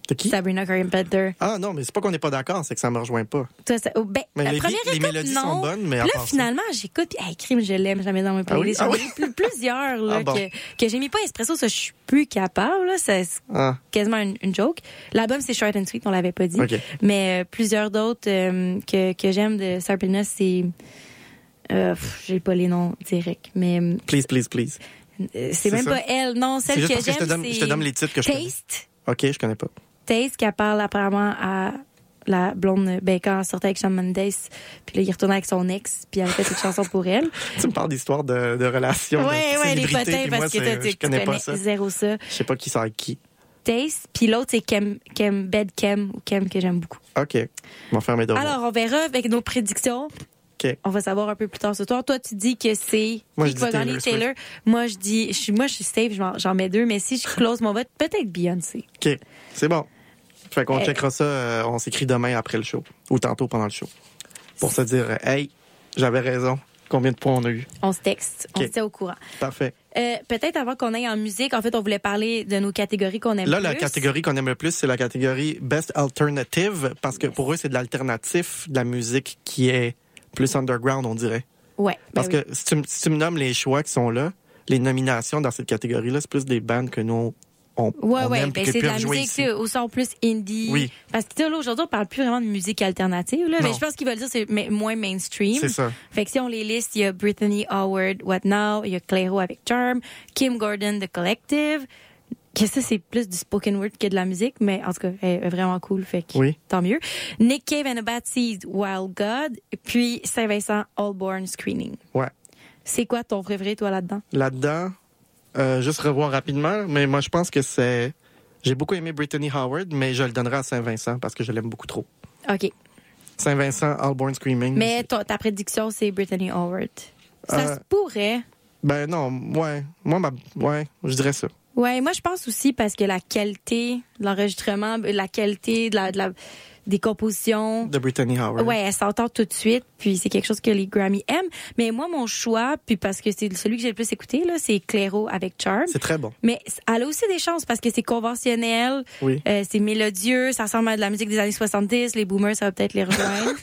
De qui? Sabrina Carpenter. Ah non, mais c'est pas qu'on n'est pas d'accord, c'est que ça me rejoint pas. Toi, ben, Mais la les première les écoute, mélodies non. sont bonnes, mais à Puis part là, ça- finalement, j'écoute. Puis, hey, crime, je l'aime jamais dans mes playlists. Ah J'en oui? ai plusieurs là, Ah bon. que j'ai mis pas Espresso, ça, je suis plus capable. Là, c'est Ah, quasiment une joke. L'album, c'est Short and Sweet, on l'avait pas dit. OK. Mais plusieurs d'autres que j'aime de Sabrina, c'est... j'ai pas les noms directs, mais Please, please, please. c'est même ça? pas elle. Non, C'est celle juste que parce que j'aime, je te donne les titres que je connais. Taste. OK, je connais pas. Taste, qui parle apparemment à la blonde, ben, quand elle sortait avec Shawn Mendes, puis là, il retournait avec son ex, puis elle a fait une chanson pour elle. Tu me parles d'histoire de relations, Ouais, de les célébrités, potins, puis moi, parce que c'est- je connais pas ça. zéro ça. Je sais pas qui sort avec qui. Taste, puis l'autre, c'est Kem, Bed Kem, ou Kem, que j'aime beaucoup. OK. On va faire mes devoirs. Alors, on verra avec nos prédictions. OK. On va savoir un peu plus tard ce soir. Toi, tu dis que c'est Moi, qui je va dis gagner Taylor Taylor. Moi, je suis safe, j'en mets 2, mais si je close mon vote, peut-être Beyoncé. OK. C'est bon. Fait qu'on Eh. checkera ça, on s'écrit demain après le show. Ou tantôt pendant le show. Pour se dire, hey, j'avais raison. Combien de points on a eu? On se texte, on OK. se tient au courant. Parfait. Peut-être avant qu'on aille en musique, en fait, on voulait parler de nos catégories qu'on aime Là, plus. la catégorie qu'on aime le plus, c'est la catégorie Best Alternative, parce que pour eux, c'est de l'alternatif, de la musique qui est plus underground, on dirait. Ouais. Parce que si tu me nommes les choix qui sont là, les nominations dans cette catégorie-là, c'est plus des bands que nous, on aime ben et qui c'est de la peuvent jouer musique ici. tu sais, au son plus indie. Oui. Parce que tu sais, là, aujourd'hui, on parle plus vraiment de musique alternative. Là, mais Non. je pense qu'ils veulent dire c'est moins mainstream. C'est ça. Fait que si on les liste, il y a Brittany Howard, What Now, il y a Clairo avec Charm, Kim Gordon, The Collective. Que ça, c'est plus du spoken word que de la musique, mais en tout cas, elle est vraiment cool, fait que Oui. tant mieux. Nick Cave and the Bad Seeds, Wild God, puis Saint-Vincent, Allborn Screening. Ouais. C'est quoi ton préféré, toi, là-dedans? Là-dedans, juste revoir rapidement, mais moi, je pense que c'est... J'ai beaucoup aimé Brittany Howard, mais je le donnerai à Saint-Vincent parce que je l'aime beaucoup trop. OK. Saint-Vincent, Allborn Screaming. Mais ta prédiction, c'est Brittany Howard. Ça se pourrait. Ben non, ouais. Ouais, je dirais ça. Ouais, moi, je pense aussi parce que la qualité de l'enregistrement, la qualité des compositions. De Brittany Howard. Ouais, elle s'entend tout de suite, puis c'est quelque chose que les Grammy aiment. Mais moi, mon choix, puis parce que c'est celui que j'ai le plus écouté, là, c'est Clairo avec Charm. C'est très bon. Mais elle a aussi des chances parce que c'est conventionnel, Oui. c'est mélodieux, ça ressemble à de la musique des années 70. Les boomers, ça va peut-être les rejoindre.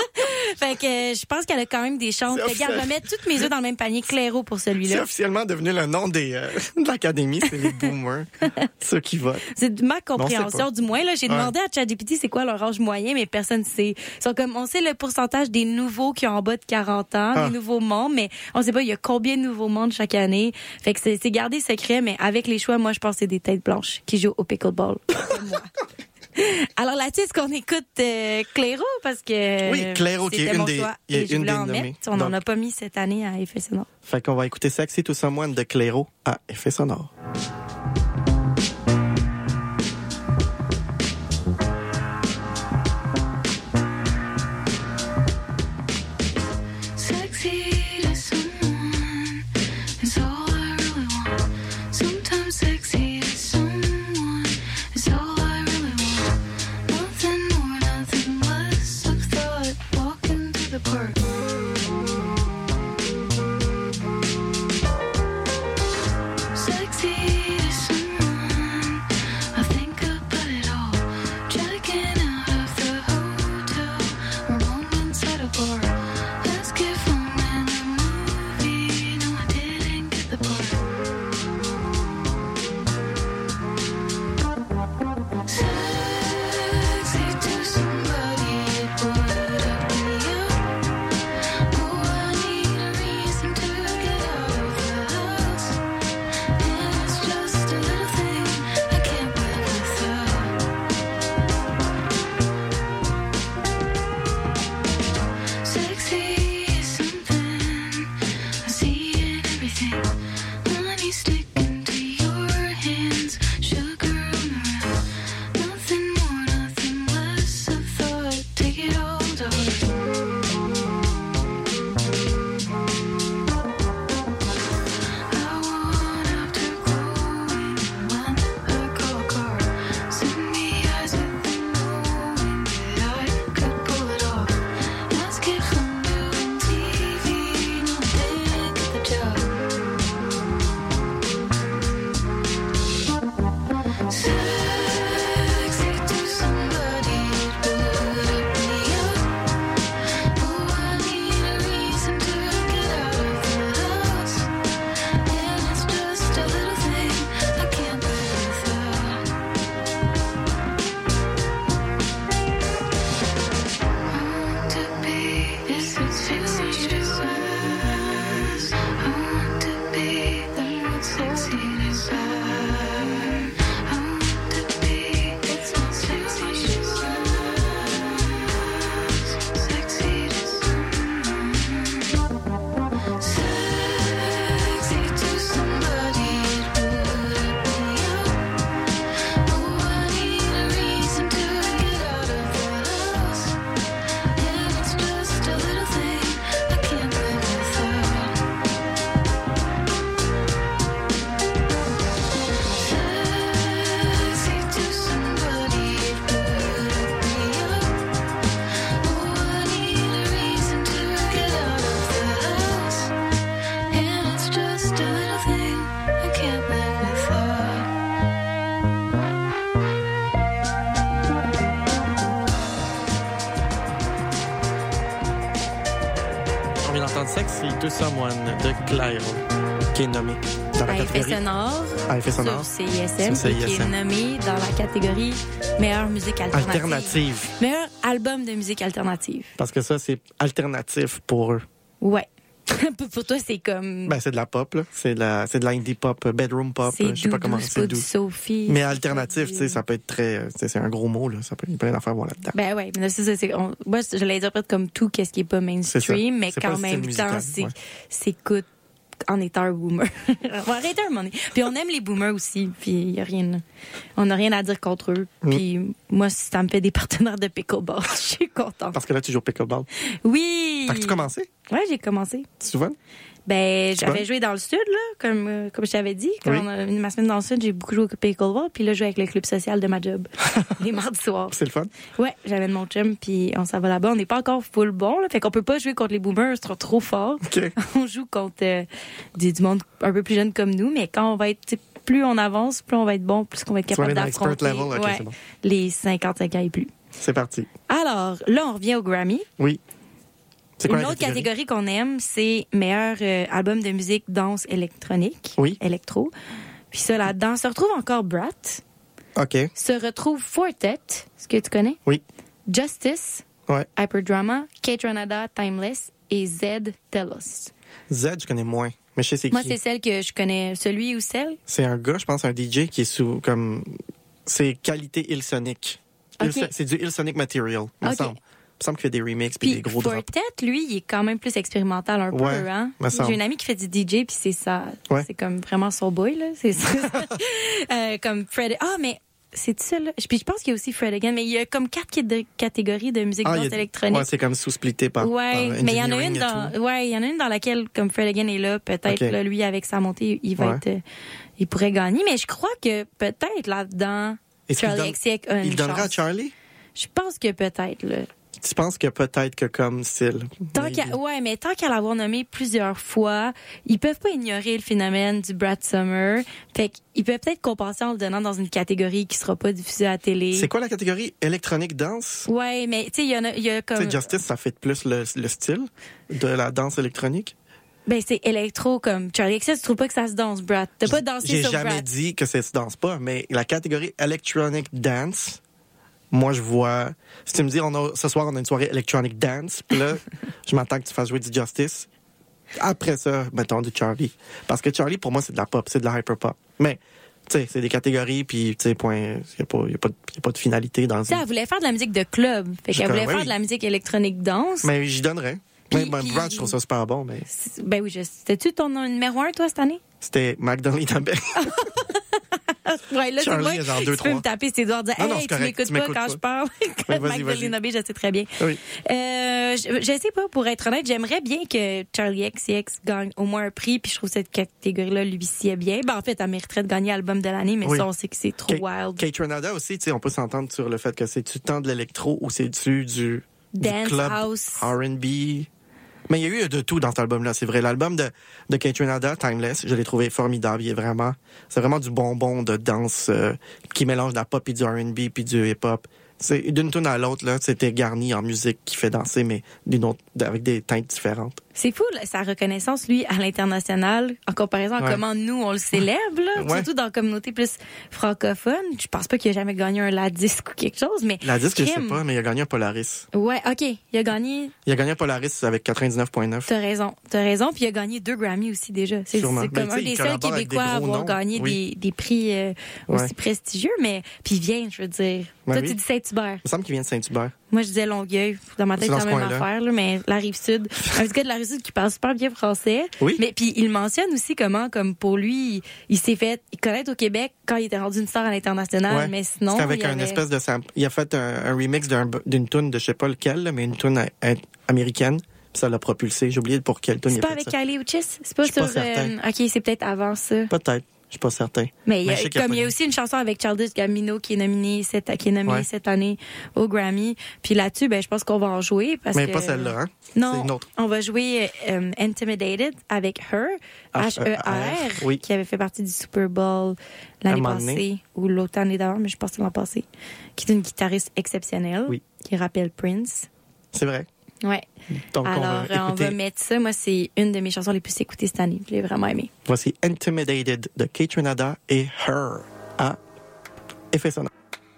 Fait que je pense qu'elle a quand même des chances. C'est Regarde, je vais mettre toutes mes œufs dans le même panier. Clairo pour C'est celui-là. officiellement devenu le nom de l'Académie, c'est les boomers. Ceux qui votent. C'est de ma on sait compréhension, pas. du moins. Là, j'ai demandé à ChatGPT c'est quoi leur âge moyen, mais personne ne sait. Ils sont comme, on sait le pourcentage des nouveaux qui ont en bas de 40 ans, des nouveaux membres, mais on sait pas il y a combien de nouveaux membres chaque année. Fait que c'est gardé secret, mais avec les choix, moi, je pense que c'est des têtes blanches qui jouent au pickleball. Comme moi. Alors là-dessus, est-ce qu'on écoute Clairo? Parce que Oui, Clairo, qui est c'était une mon des- choix il y a et je une voulais des en nommées. mettre. On n'en Donc. a pas mis cette année à Effet Sonore. Fait qu'on va écouter Sexy to Someone de Clairo à Effet Sonore. Sexy to someone is all I really want. Sometimes sexy to someone is all I really want. Nothing more, nothing less of thought. Walking through the park. Sexy to Someone de Clairo, qui est nommé dans la À effet catégorie. sonore. À effet sonore. Sur CISM, Sur qui est CISM. nommé dans la catégorie meilleure musique alternative. Alternative. Meilleur album de musique alternative. Parce que ça, c'est alternatif pour eux. Ouais. Pour toi, c'est comme... Ben, c'est de la pop, là. C'est de la indie pop, bedroom pop. c'est Je sais pas comment doudou, c'est pas doux. du Sophie. Mais c'est alternatif, pas tu sais, ça peut être très. C'est un gros mot, là. Ça peut, il y a plein d'affaires bon là-dedans. Ben ouais, mais là, c'est ça. Moi, je l'interprète comme tout, qu'est-ce qui est pas mainstream, mais C'est pas qu'en le même style temps, musical, c'est écoute en étant un boomer. On va arrêter un moment donné. Puis on aime les boomers aussi, puis y a rien, on n'a rien à dire contre eux. Puis moi, si ça me fait des partenaires de pickleball, je suis contente. Parce que là, tu joues au pickleball. Oui! Fait que tu commencé? Ouais, j'ai commencé. Tu te souviens? Ben, C'est j'avais bon? joué dans le sud, là, comme je t'avais dit. Quand Oui. ma semaine dans le sud, j'ai beaucoup joué au pickleball, puis là, je jouais avec le club social de ma job, les mardis soirs. C'est le fun? Ouais, j'amène mon chum, puis on s'en va là-bas. On n'est pas encore full bon, là, fait qu'on peut pas jouer contre les boomers, c'est trop fort. OK. On joue contre du monde un peu plus jeune comme nous, mais quand on va être, tu sais, plus on avance, plus on va être bon, plus qu'on va être Tu vas capable aller dans l'expert d'affronter level? OK, c'est bon. les 55 ans et plus. C'est parti. Alors, là, on revient au Grammy. Oui. C'est quoi Une la autre catégorie qu'on aime, c'est meilleur album de musique danse électronique. Oui. Électro. Puis ça, là-dedans, se retrouve encore Brat. OK. Se retrouve Fortet, ce que tu connais. Oui. Justice, Ouais. Hyperdrama, Kate Timeless et Z Telos. Z, je connais moins. Mais je sais c'est Moi, qui. c'est celle que je connais. Celui ou celle? C'est un gars, je pense, un DJ qui est sous comme. C'est qualité Hillsonic. OK. C'est du Hillsonic Material, il me OK. semble. Il me semble qu'il fait des remixes puis des Puis gros drops. Fortet, lui, il est quand même plus expérimental un peu, Ouais, hein? me semble. J'ai une amie qui fait du DJ, puis c'est ça. Ouais. C'est comme vraiment son boy, là. C'est ça. Comme Fred... Ah, mais c'est ça, là? Puis je pense qu'il y a aussi Fred Again, mais il y a comme 4 catégories de musique Ah, danse il y a- électronique. Ouais, c'est comme sous-splitté par. Ouais, par mais il y en a engineering une et dans, tout. ouais, il y en a une dans laquelle, comme Fred Again est là, peut-être, Ok. là, lui, avec sa montée, il va Ouais. être, il pourrait gagner, mais je crois que peut-être là-dedans, Est-ce qu'il Charlie donne- XCX a une Il donnera à chance. Charlie? Je pense que peut-être, là. Tu penses que peut-être que comme style. Ouais, mais tant qu'à l'avoir nommé plusieurs fois, ils peuvent pas ignorer le phénomène du Brad Summer. Fait qu'ils peuvent peut-être compenser en le donnant dans une catégorie qui sera pas diffusée à la télé. C'est quoi la catégorie électronique danse? Ouais, mais tu sais, il y a Tu comme, sais, Justice, ça fait plus le style de la danse électronique. ben c'est électro comme Charlie XCX. Tu trouves pas que ça se danse, Brad? T'as pas dansé J'ai sur jamais Brad? dit que ça se danse pas, mais la catégorie electronic dance, moi je vois. Si tu me dis ce soir on a une soirée electronic dance, puis là je m'attends que tu fasses jouer du Justice. Après ça, mettons du Charlie, parce que Charlie pour moi c'est de la pop, c'est de la hyper pop. Mais tu sais, c'est des catégories, puis tu sais, point, y a pas de finalité dans. Tu sais, elle voulait faire de la musique de club. Fait qu'elle voulait faire de la musique électronique danse. Mais j'y donnerais. Puis- Mais puis- Brad, je trouve ça super bon, mais Ben oui, c'était-tu ton numéro 1, toi, cette année? c'était Magdalena Bay. Ouais, là, Charlie, c'est moi. genre deux, Tu peux trois. me taper ses doigts, dire, Non, non, hey, c'est tu correct, m'écoutes tu pas m'écoutes quand pas. je parle. Oui, vas-y, Magdalena Bay, je sais très bien. Oui. Je sais pas, pour être honnête, j'aimerais bien que Charlie XCX gagne au moins un prix, puis je trouve cette catégorie-là lui sied bien. Ben, en fait, elle mériterait de gagner album de l'année, mais Oui. ça, on sait que c'est trop wild. Kate Renata aussi, tu sais, on peut s'entendre sur le fait que c'est-tu tant de l'électro ou c'est-tu du Dance club house. R&B. Mais il y a eu de tout dans cet album-là, c'est vrai. L'album de Kate Renata, Timeless, je l'ai trouvé formidable. C'est vraiment du bonbon de danse qui mélange de la pop et du R&B puis du hip-hop. C'est d'une tune à l'autre, là, c'était garni en musique qui fait danser, mais avec des teintes différentes. C'est fou, là, sa reconnaissance, lui, à l'international, en comparaison à Ouais. comment nous, on le célèbre, là, Ouais. surtout dans la communauté plus francophone. Je pense pas qu'il a jamais gagné un Ladisque ou quelque chose, mais... La disque, je sais crime. pas, mais il a gagné un Polaris. Ouais, OK, il a gagné... Il a gagné un Polaris avec 99.9. T'as raison. Puis il a gagné 2 Grammy aussi déjà. C'est Sûrement. comme Mais un tu sais, des il seuls collabore avec des Québécois à gros avoir noms. gagné Oui. des prix aussi Ouais. prestigieux. Mais puis il vient, je veux dire. Ben Toi, oui. tu dis Saint-Hubert. Il me semble qu'il vient de Saint-Hubert. Moi, je disais Longueuil. Dans ma tête, C'est c'est dans la ce même coin-là. affaire, là, mais la Rive-Sud. Un petit gars de la Rive-Sud qui parle super bien français. Oui. Mais puis il mentionne aussi comment, comme pour lui, il s'est fait connaître au Québec quand il était rendu une star à l'international. Ouais. Mais sinon, C'était avec il y un avait- espèce de sample. Il a fait un remix d'une tune de je sais pas lequel, là, mais une tune américaine. Puis ça l'a propulsé. J'ai oublié pour quelle tune il C'est a pas fait avec ça. Kylie Uchis? C'est pas Je suis sur... pas certain. OK, c'est peut-être avant ça. Peut-être. Je suis pas certain. Mais il y a, je sais qu'il y a comme pas il y a de- aussi une chanson avec Childish Gambino qui est nommée Ouais. cette année au Grammy. Puis là-dessus, ben je pense qu'on va en jouer parce Mais que pas celle-là, hein? C'est Non, une autre. on va jouer Intimidated avec Her, H-E-R, oui. qui avait fait partie du Super Bowl À un l'année moment passée donné. ou l'autre année d'avant, mais je pense que c'est l'an passé. Qui est une guitariste exceptionnelle, Oui. qui rappelle Prince. C'est vrai. Ouais. Donc, Alors, on va mettre ça. Moi, c'est une de mes chansons les plus écoutées cette année. Je l'ai vraiment aimée. Voici Intimidated de Kate Renada et Her à Effet sonore.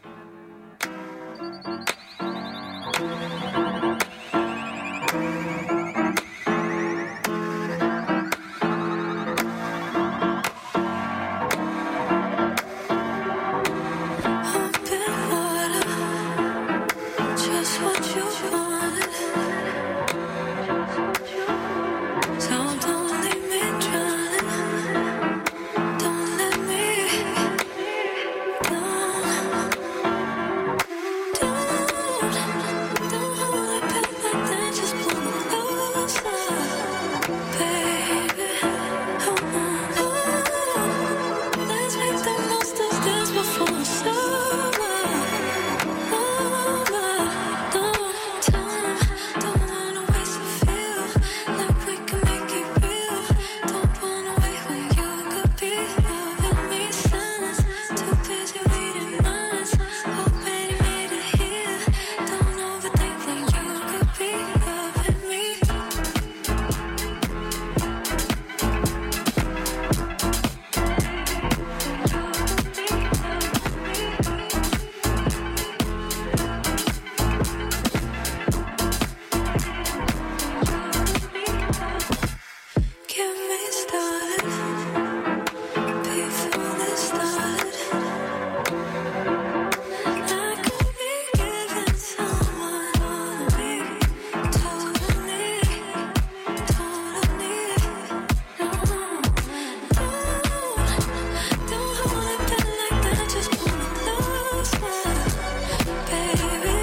Just what you wanted. So don't leave me drowning. Don't let me go. Don't hold it back like that. Just pull me closer, baby. Hold on. Let's make the most of this before it's over. Get me started before this started. I could be giving someone all of me, totally. Don't hold it back like that. Just pull me closer, baby.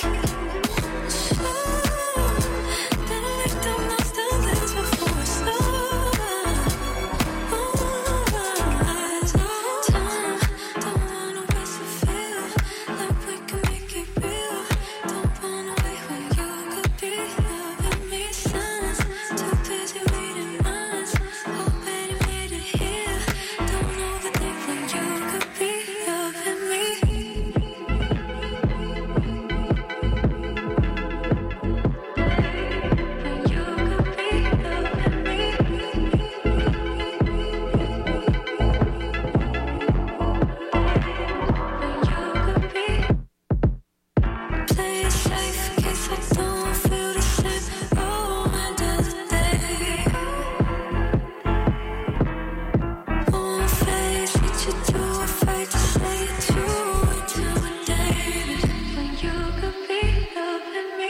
Better make the most of this before it's over. Don't wanna waste a feel like we can make it real. Don't wanna wait when you could be loving me since. Too busy reading minds. Already made it here. Don't overthink when you could be loving me. Play it safe in case I don't feel the same. Oh, another day. Won't face it, you're too afraid to say it. Too intimidated when you could be loving me.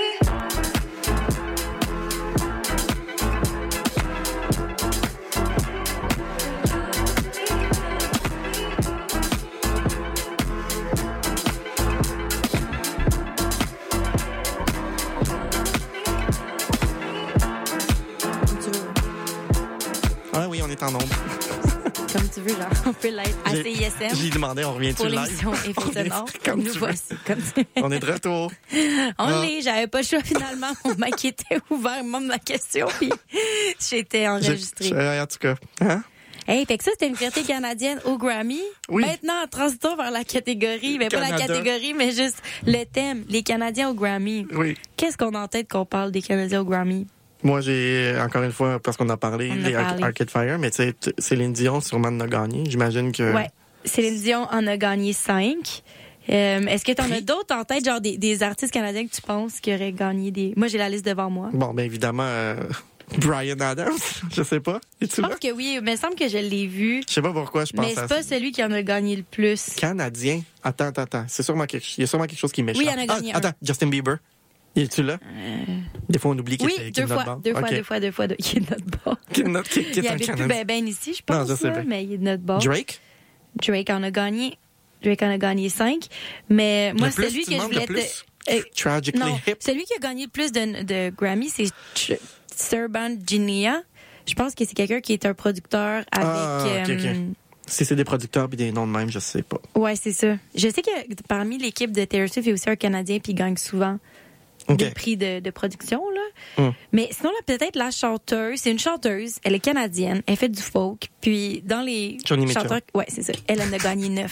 Comme tu veux. Ah oui, on est en onde. Comme tu veux, genre, on peut l'être à CISM J'ai demandé, on revient-tu pour live? l'émission Effet On est- sonore. comme Nous tu voici. Comme tu... On est de retour. On l'est, j'avais pas le choix finalement. Mon mic était ouvert, même ma question, puis j'étais enregistrée. En tout cas, hein? Hey, fait que ça, c'était une fierté canadienne au Grammy. Oui. Maintenant, transitons vers la catégorie, mais pas la Canada. catégorie, mais juste le thème, les Canadiens au Grammy. Oui. Qu'est-ce qu'on a en tête qu'on parle des Canadiens au Grammy? Moi, j'ai, encore une fois, parce qu'on a parlé, On en a les parlé. Arcade Fire, mais tu sais, Céline Dion sûrement en a gagné. J'imagine que... Ouais. Céline Dion en a gagné 5. Est-ce que t'en as d'autres en tête, genre des artistes canadiens que tu penses qui auraient gagné des... Moi, j'ai la liste devant moi. Bon, ben évidemment, Bryan Adams, je sais pas. Es-tu Je là? pense que oui, mais il me semble que je l'ai vu. Je sais pas pourquoi je pense Mais à c'est pas celui qui en a gagné le plus. Canadien. Attends. C'est sûrement il y a sûrement quelque chose qui m'échappe. Oui, il y en a gagné un. Attends, Justin Bieber. Es-tu là? Des fois, on oublie qu'il Oui, est deux de notre fois, bord. deux fois, Ok. deux fois, deux fois, qui est de notre bord. Qui est notre- qui est Il un habite plus Canadien. ben ici, je Non, pense, je sais là, bien. mais il est de notre bord. Drake? Drake en a gagné. Drake en a gagné 5. Mais moi, Le plus, celui tu que je demandes voulais... le plus? Euh, Tragically non, Hip? celui qui a gagné le plus de Grammy, c'est Serban Ginia. Je pense que c'est quelqu'un qui est un producteur avec... Ah, ok. Si c'est des producteurs puis des noms de même, je sais pas. Ouais, c'est ça. Je sais que parmi l'équipe de Taylor Swift, il y a aussi un Canadien puis il gagne souvent OK. des prix de production, là. Mais sinon, là, peut-être la chanteuse, c'est une chanteuse, elle est canadienne, elle fait du folk, puis dans les Joni Mitchell. chanteurs... Ouais, c'est ça. Elle en a gagné 9.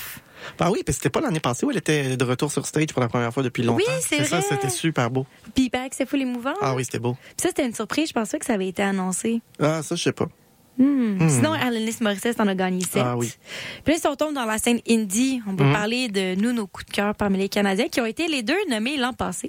Ah oui, puis c'était pas l'année passée où elle était de retour sur stage pour la première fois depuis longtemps. Oui, c'est ça, vrai. c'était super beau. Puis il paraît que c'est full émouvant. Ah oui, c'était beau. Puis ça, c'était une surprise. Je pensais que ça avait été annoncé. Ah, ça, je sais pas. Sinon, Alanis Morissette en a gagné 7. Ah oui. Puis là, si on tombe dans la scène indie, on peut parler de nos coups de cœur parmi les Canadiens qui ont été les deux nommés l'an passé.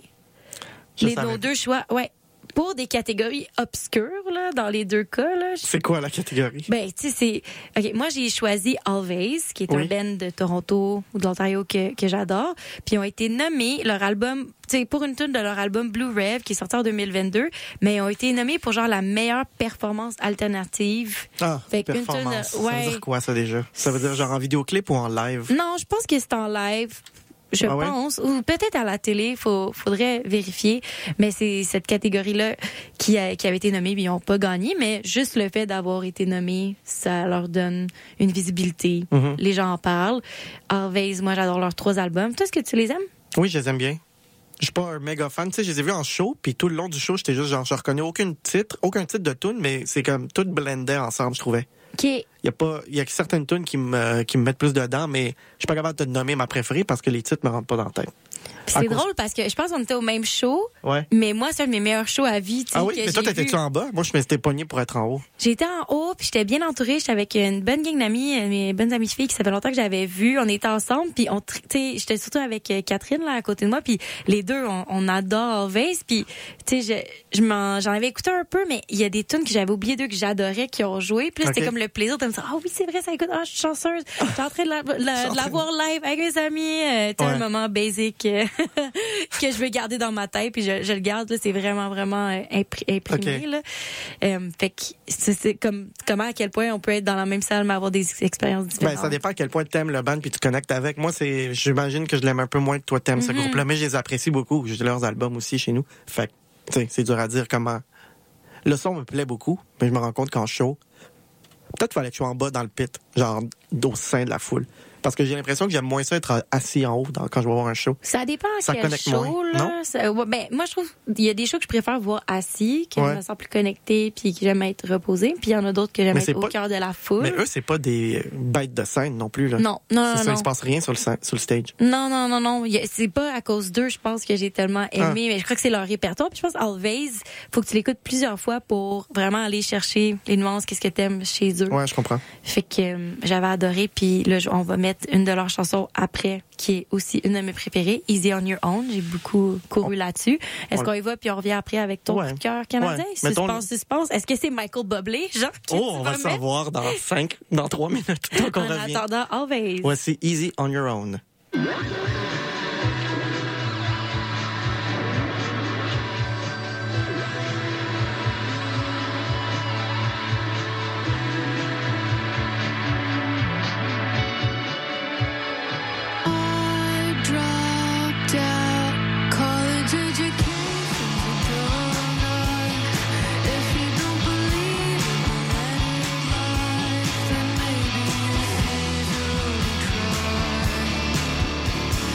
Je Nos savais. deux choix, ouais. Pour des catégories obscures, là, dans les deux cas, là. C'est quoi la catégorie? Ben, tu sais, c'est. OK, moi, j'ai choisi Always, qui est un Oui. band de Toronto ou de l'Ontario que j'adore. Puis ils ont été nommés, leur album, tu sais, pour une tune de leur album Blue Rev, qui est sorti en 2022, mais ils ont été nommés pour genre la meilleure performance alternative. Ah, Fait qu'une performance. tune, Ça ouais. veut dire quoi, ça, déjà? Ça veut dire genre en vidéoclip ou en live? Non, je pense que c'est en live. Je Ah ouais? pense, ou peut-être à la télé, faudrait vérifier. Mais c'est cette catégorie-là qui avait été nommée, puis ils n'ont pas gagné. Mais juste le fait d'avoir été nommés, ça leur donne une visibilité. Mhm. Les gens en parlent. Always, moi, j'adore leurs 3 albums. Toi, est-ce que tu les aimes? Oui, je les aime bien. Je suis pas un méga fan. Tu sais, je les ai vus en show, puis tout le long du show, j'étais juste genre, je reconnais aucun titre de tune, mais c'est comme tout blendé ensemble, je trouvais. OK. Il y a certaines tunes qui me mettent plus dedans, mais je suis pas capable de te nommer ma préférée parce que les titres me rentrent pas dans la tête. Puis À c'est cause- drôle parce que je pense qu'on était au même show, Ouais. mais moi, c'est un de mes meilleurs shows à vie. Tu sais, Ah oui, que mais toi, j'ai vu. t'étais-tu en bas? Moi, je m'étais pogné pour être en haut. J'étais en haut, puis j'étais bien entourée. J'étais avec une bonne gang d'amis, mes bonnes amies filles qui ça fait longtemps que j'avais vu. On était ensemble, puis tu sais, j'étais surtout avec Catherine là à côté de moi, puis les deux, on adore Always. Puis tu sais, j'en avais écouté un peu, mais il y a des tunes que j'avais oubliées d'eux que j'adorais qui ont joué. Puis là, c'était Ok. comme le plaisir de me dire, ah oui, c'est vrai, ça écoute. Ah, je suis chanceuse. Je suis en train de la voir live avec mes amis. Tu sais, un Ouais. moment basic que je veux garder dans ma tête, puis je le garde. Là, c'est vraiment imprimé. Ok. Là. Fait que c'est comme comment à quel point on peut être dans la même salle mais avoir des expériences différentes. Ben, ça dépend à quel point t'aimes le band puis tu connectes avec. Moi, j'imagine que je l'aime un peu moins que toi t'aimes ce groupe-là, mais je les apprécie beaucoup. J'ai leurs albums aussi chez nous. Fait que, tu sais, c'est dur à dire comment. Le son me plaît beaucoup, mais je me rends compte qu'en show, peut-être qu'il fallait que je sois en bas dans le pit, genre au sein de la foule. Parce que j'ai l'impression que j'aime moins ça être assis en haut quand je vais voir un show. Ça dépend à Ça quel connecte show, moins, là. non? Ben, moi, je trouve il y a des shows que je préfère voir assis, que Ouais. je me sens plus connectée, puis que j'aime être reposée. Puis il y en a d'autres que j'aime Mais être c'est au pas- cœur de la foule. Mais eux, c'est pas des bêtes de scène non plus, là. Non. C'est ça, non. il se passe rien sur le stage. Non. C'est pas à cause d'eux, je pense, que j'ai tellement aimé. Mais je crois que c'est leur répertoire. Puis je pense Always, faut que tu l'écoutes plusieurs fois pour vraiment aller chercher les nuances, qu'est-ce que t'aimes chez eux. Ouais, je comprends. Fait que j'avais adoré. Puis là, on va mettre une de leurs chansons après, qui est aussi une de mes préférées, Easy on Your Own. J'ai beaucoup couru là-dessus. Est-ce qu'on y va puis on revient après avec ton Ouais. coup de cœur canadien? Ouais. Mettons- Suspense. Est-ce que c'est Michael Bublé, genre? que Oh, tu on va vas le mettre? savoir dans 3 minutes. Donc, on En revient. attendant, Always. Voici Easy on Your Own. I dropped out college education to donut. If you don't believe in the end of life, then maybe it's easier to try.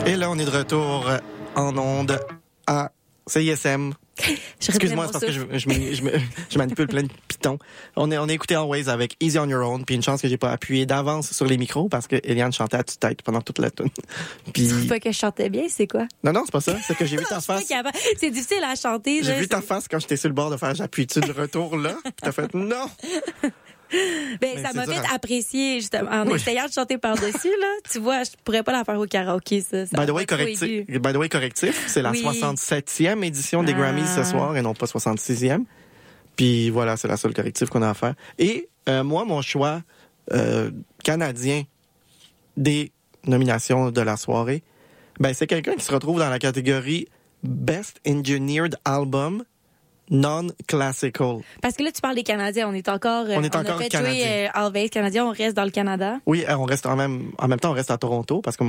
Et là, on est de retour en onde à CISM. Excuse-moi, c'est parce que je manipule plein de pitons. On a écouté Always avec Easy on Your Own, puis une chance que j'ai pas appuyé d'avance sur les micros parce que Eliane chantait à tue-tête pendant toute la tune. Puis... Tu trouves pas que je chantais bien, c'est quoi? Non, c'est pas ça. C'est que j'ai vu ta face. C'est difficile à chanter. J'ai là, vu ta face quand j'étais sur le bord de faire j'appuie-tu de retour là? Puis t'as fait non! Ben, ça m'a c'est fait dur, apprécier, justement, en Oui. essayant de chanter par-dessus, là. Tu vois, je pourrais pas la faire au karaoké, ça. By the way, correctif. C'est la Oui. 67e édition des Grammys ce soir et non pas 66e. Puis voilà, c'est la seule correctif qu'on a à faire. Et moi, mon choix canadien des nominations de la soirée, ben c'est quelqu'un qui se retrouve dans la catégorie Best Engineered Album Non-Classical. Parce que là, tu parles des Canadiens. On est encore On est encore a fait Canadiens. jouer Always Canadien. On reste dans le Canada. Oui, on reste en même temps, on reste à Toronto parce que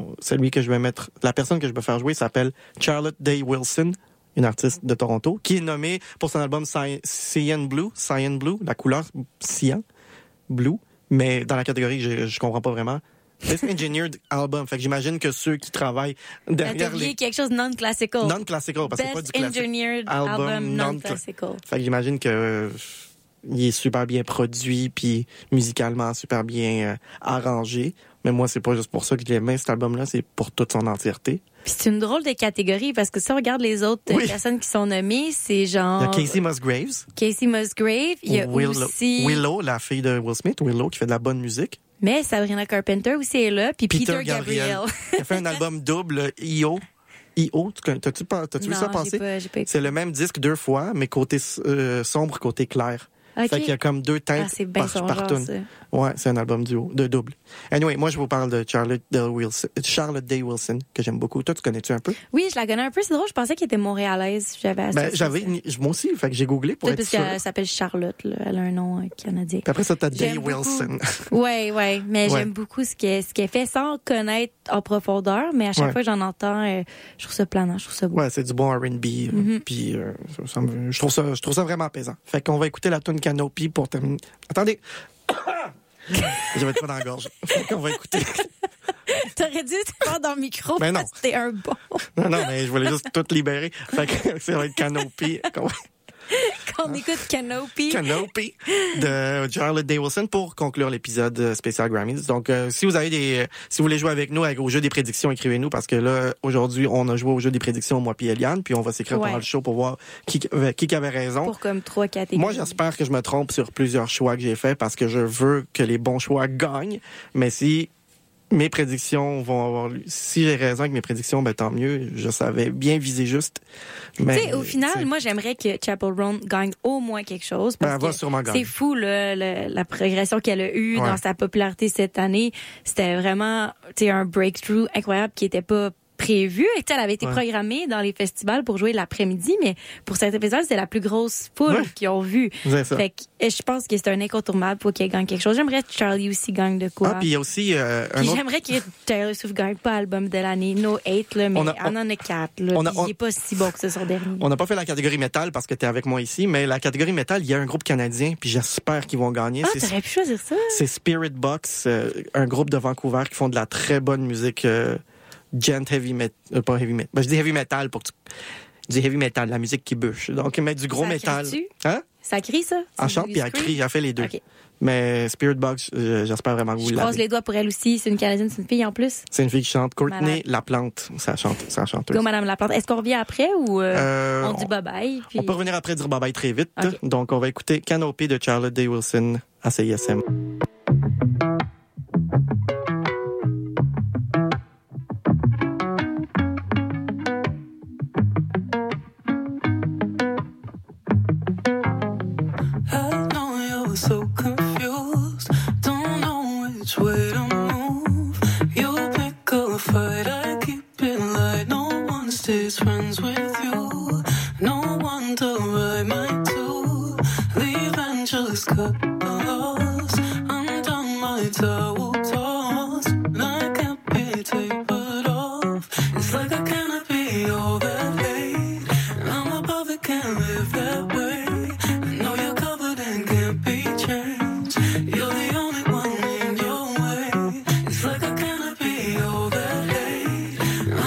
la personne que je vais faire jouer s'appelle Charlotte Day Wilson, une artiste de Toronto, qui est nommée pour son album Cyan Blue, la couleur cyan, blue, mais dans la catégorie, je comprends pas vraiment. Best Engineered Album. Fait que j'imagine que ceux qui travaillent derrière T'as oublié quelque chose de non-classical. non-classical, parce que c'est pas du Best classique. Engineered Album non-classical. Fait que j'imagine que il est super bien produit puis musicalement super bien arrangé. Mais moi, c'est pas juste pour ça que j'ai aimé cet album-là, c'est pour toute son entièreté. Puis c'est une drôle de catégorie parce que si on regarde les autres Oui. personnes qui sont nommées, c'est genre... Il y a Casey Musgraves. Casey Musgrave. Il y a aussi... Willow, la fille de Will Smith, Willow, qui fait de la bonne musique. Mais Sabrina Carpenter aussi est là. Puis Peter Gabriel. Il a fait un album double, I.O. T'as-tu vu ça passer? J'ai pas écouté. C'est le même disque 2 fois, mais côté sombre, côté clair. Ok. Fait qu'il y a comme 2 teintes C'est bien son par genre, tune. ça. Ouais, c'est un album de double. Anyway, moi, je vous parle de Charlotte Day Wilson, que j'aime beaucoup. Toi, tu connais-tu un peu? Oui, je la connais un peu. C'est drôle, je pensais qu'elle était montréalaise. Moi aussi, fait que j'ai googlé pour Peut-être être parce sûr. qu'elle s'appelle Charlotte, là. Elle a un nom canadien. Puis après ça, t'as Day J'aime beaucoup. Wilson. Ouais, mais Ouais. j'aime beaucoup ce qu'elle fait sans connaître en profondeur, mais à chaque Ouais. fois que j'en entends, je trouve ça planant, je trouve ça beau. Ouais, c'est du bon R&B. Mm-hmm. Puis je trouve ça vraiment apaisant. Fait qu'on va écouter la tune Canopy pour terminer. Attendez. J'avais trop dans la gorge. Fait qu'on va écouter. T'aurais dû te faire dans le micro Ben non. parce que t'es un bon. Non, mais je voulais juste tout libérer. Fait que ça va être Canopy. Quand on écoute Canopy. Canopy de Charlotte Day Wilson pour conclure l'épisode spécial Grammys. Donc, si vous voulez jouer avec nous au jeu des prédictions, écrivez-nous parce que là, aujourd'hui, on a joué au jeu des prédictions, moi puis Eliane, puis on va s'écrire pendant le show pour voir qui avait raison. Pour comme 3 catégories. Moi, j'espère que je me trompe sur plusieurs choix que j'ai faits parce que je veux que les bons choix gagnent. Mais si mes prédictions si j'ai raison avec mes prédictions, ben tant mieux. Je savais bien viser juste. Mais, Tu sais, au final, moi, j'aimerais que Chappell Roan gagne au moins quelque chose. Parce elle va que sûrement gagner. c'est fou, là, la progression qu'elle a eue Ouais. dans sa popularité cette année. C'était vraiment, tu sais, un breakthrough incroyable qui était pas prévu. Et elle avait été programmée dans les festivals pour jouer l'après-midi, mais pour cet épisode, c'était la plus grosse foule qu'ils ont vue. C'est ça. Fait que je pense que c'est un incontournable pour qu'elle gagne quelque chose. J'aimerais que Charlie aussi gagne de quoi. Ah, puis il y a aussi un Puis autre... j'aimerais que Taylor Swift gagne pas album de l'année. No hate, là, mais On a- on en a 4. Là, puis il est pas si bon que ce son dernier. On n'a pas fait la catégorie métal parce que t'es avec moi ici, mais la catégorie métal, il y a un groupe canadien, puis j'espère qu'ils vont gagner. Ah, t'aurais pu choisir ça. C'est Spirit Box, un groupe de Vancouver qui font de la très bonne musique gent heavy metal, pas heavy metal. Ben, je dis heavy metal pour que du heavy metal, la musique qui bûche. Donc, mettre du gros Ça métal. crie-tu? Hein? Ça crie, ça? Elle C'est chante du puis elle scream? crie, elle fait les deux. OK. Mais Spirit Box, j'espère vraiment que vous Je croise l'avez. les doigts pour elle aussi. C'est une Canadienne, c'est une fille en plus. C'est une fille qui chante. Courtney Malade. Laplante, ça chante. Go, Madame Laplante. Est-ce qu'on revient après ou on dit bye-bye? Puis... On peut revenir après dire bye-bye très vite. OK. Donc, on va écouter Canopy de Charlotte Day Wilson à CISM. I know you're so confused, don't know which way to move. You pick a fight, I keep it light. No one stays friends with you. No wonder I might too. Leave and just cut the loss. I'm done, my towel tossed. And I can't be tapered off. It's like I cannot be all that late. And I'm above it, can't live that way. I know you're covered and can't be changed. You're the only one in your way. It's like I cannot be all that late.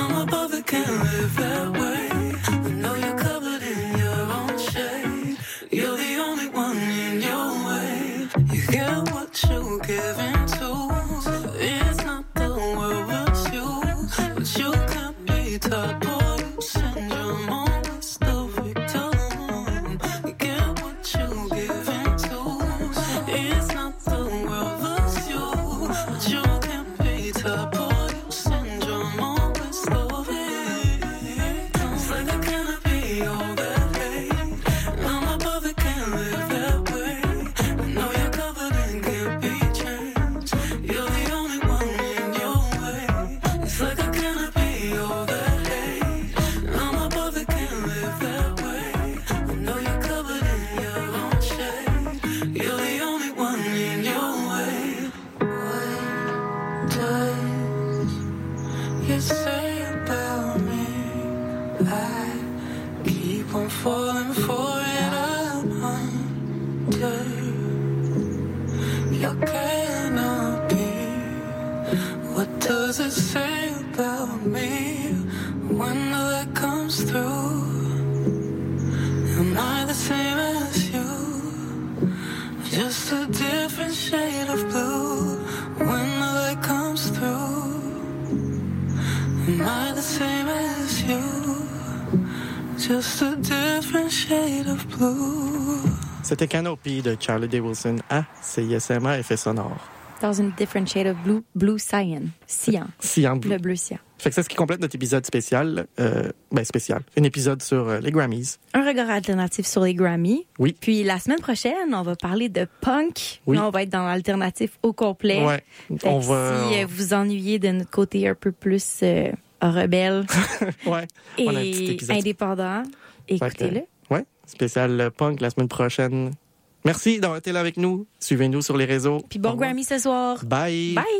your canopy. What does it say about me when the light comes through? Am I the same as you? Just a different shade of blue when the light comes through. Am I the same as you? Just a different shade of blue. C'était Canopy de Charlie Day Wilson à CISM à effet sonore. Dans une different shade of blue, blue cyan. Cyan bleu. Le bleu cyan. Fait que c'est ce qui complète notre épisode spécial. Spécial. Un épisode sur les Grammys. Un regard alternatif sur les Grammys. Oui. Puis la semaine prochaine, on va parler de punk. Oui. Là, on va être dans l'alternatif au complet. Ouais. Fait On que va. si vous ennuyez de notre côté un peu plus rebelle Ouais. On a un petit et épisode. indépendant, écoutez-le. Ouais. Spécial punk la semaine prochaine. Merci d'avoir été là avec nous. Suivez-nous sur les réseaux. Puis bon Au revoir. Grammy ce soir. Bye. Bye!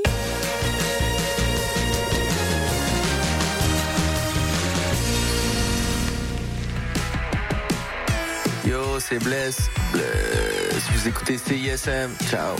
Yo, c'est Bless. Vous écoutez CISM. Ciao.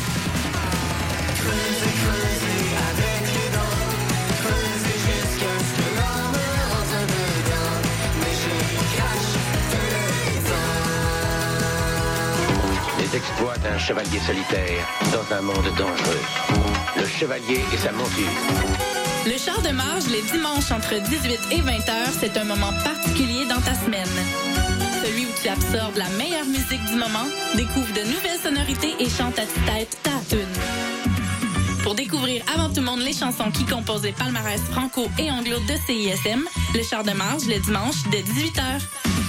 Les exploits d'un chevalier solitaire dans un monde dangereux. Le chevalier et sa monture. Le char de marge les dimanches entre 18 et 20 heures, c'est un moment particulier dans ta semaine. Celui où tu absorbes la meilleure musique du moment, découvre de nouvelles sonorités et chante à tue-tête ta tune. Pour découvrir avant tout le monde les chansons qui composent les palmarès franco et anglo de CISM, le char de marge le dimanche dès 18h.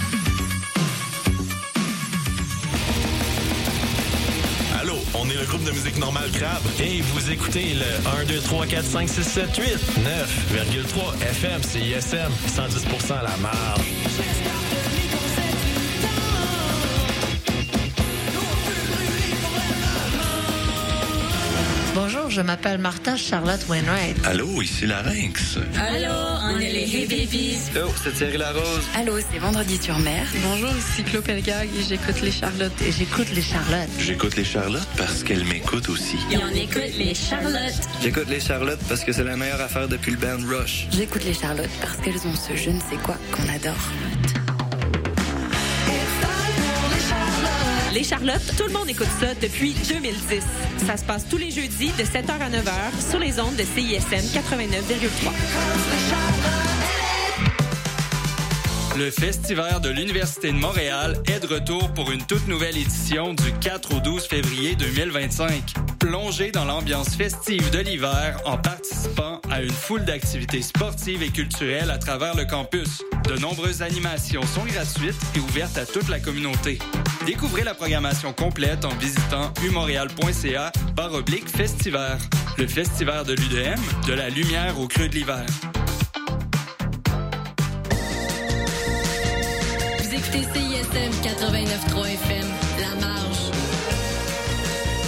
Allô, on est le groupe de musique normale Crabe et vous écoutez le 1, 2, 3, 4, 5, 6, 7, 8, 9,3 FM CISM, 110% à la marge. Bonjour, je m'appelle Martha Charlotte Wainwright. Allô, ici Larynx. Allô, on est les Hey Babies. Yo, c'est Thierry Larose. Allô, c'est Vendredi sur Mer. Bonjour, ici Claude Pelgag et j'écoute les Charlottes. Et j'écoute les Charlottes. J'écoute les Charlottes parce qu'elles m'écoutent aussi. Et on écoute les Charlottes. J'écoute les Charlottes parce que c'est la meilleure affaire depuis le band Rush. J'écoute les Charlottes parce qu'elles ont ce je ne sais quoi qu'on adore. Les Charlottes, tout le monde écoute ça depuis 2010. Ça se passe tous les jeudis de 7h à 9h sur les ondes de CISM 89,3. Le Festival de l'Université de Montréal est de retour pour une toute nouvelle édition du 4 au 12 février 2025. Plongez dans l'ambiance festive de l'hiver en participant à une foule d'activités sportives et culturelles à travers le campus. De nombreuses animations sont gratuites et ouvertes à toute la communauté. Découvrez la programmation complète en visitant umontréal.ca/festival. Le Festival de l'UDM, de la lumière au creux de l'hiver. Vous écoutez CISM 89.3 FM.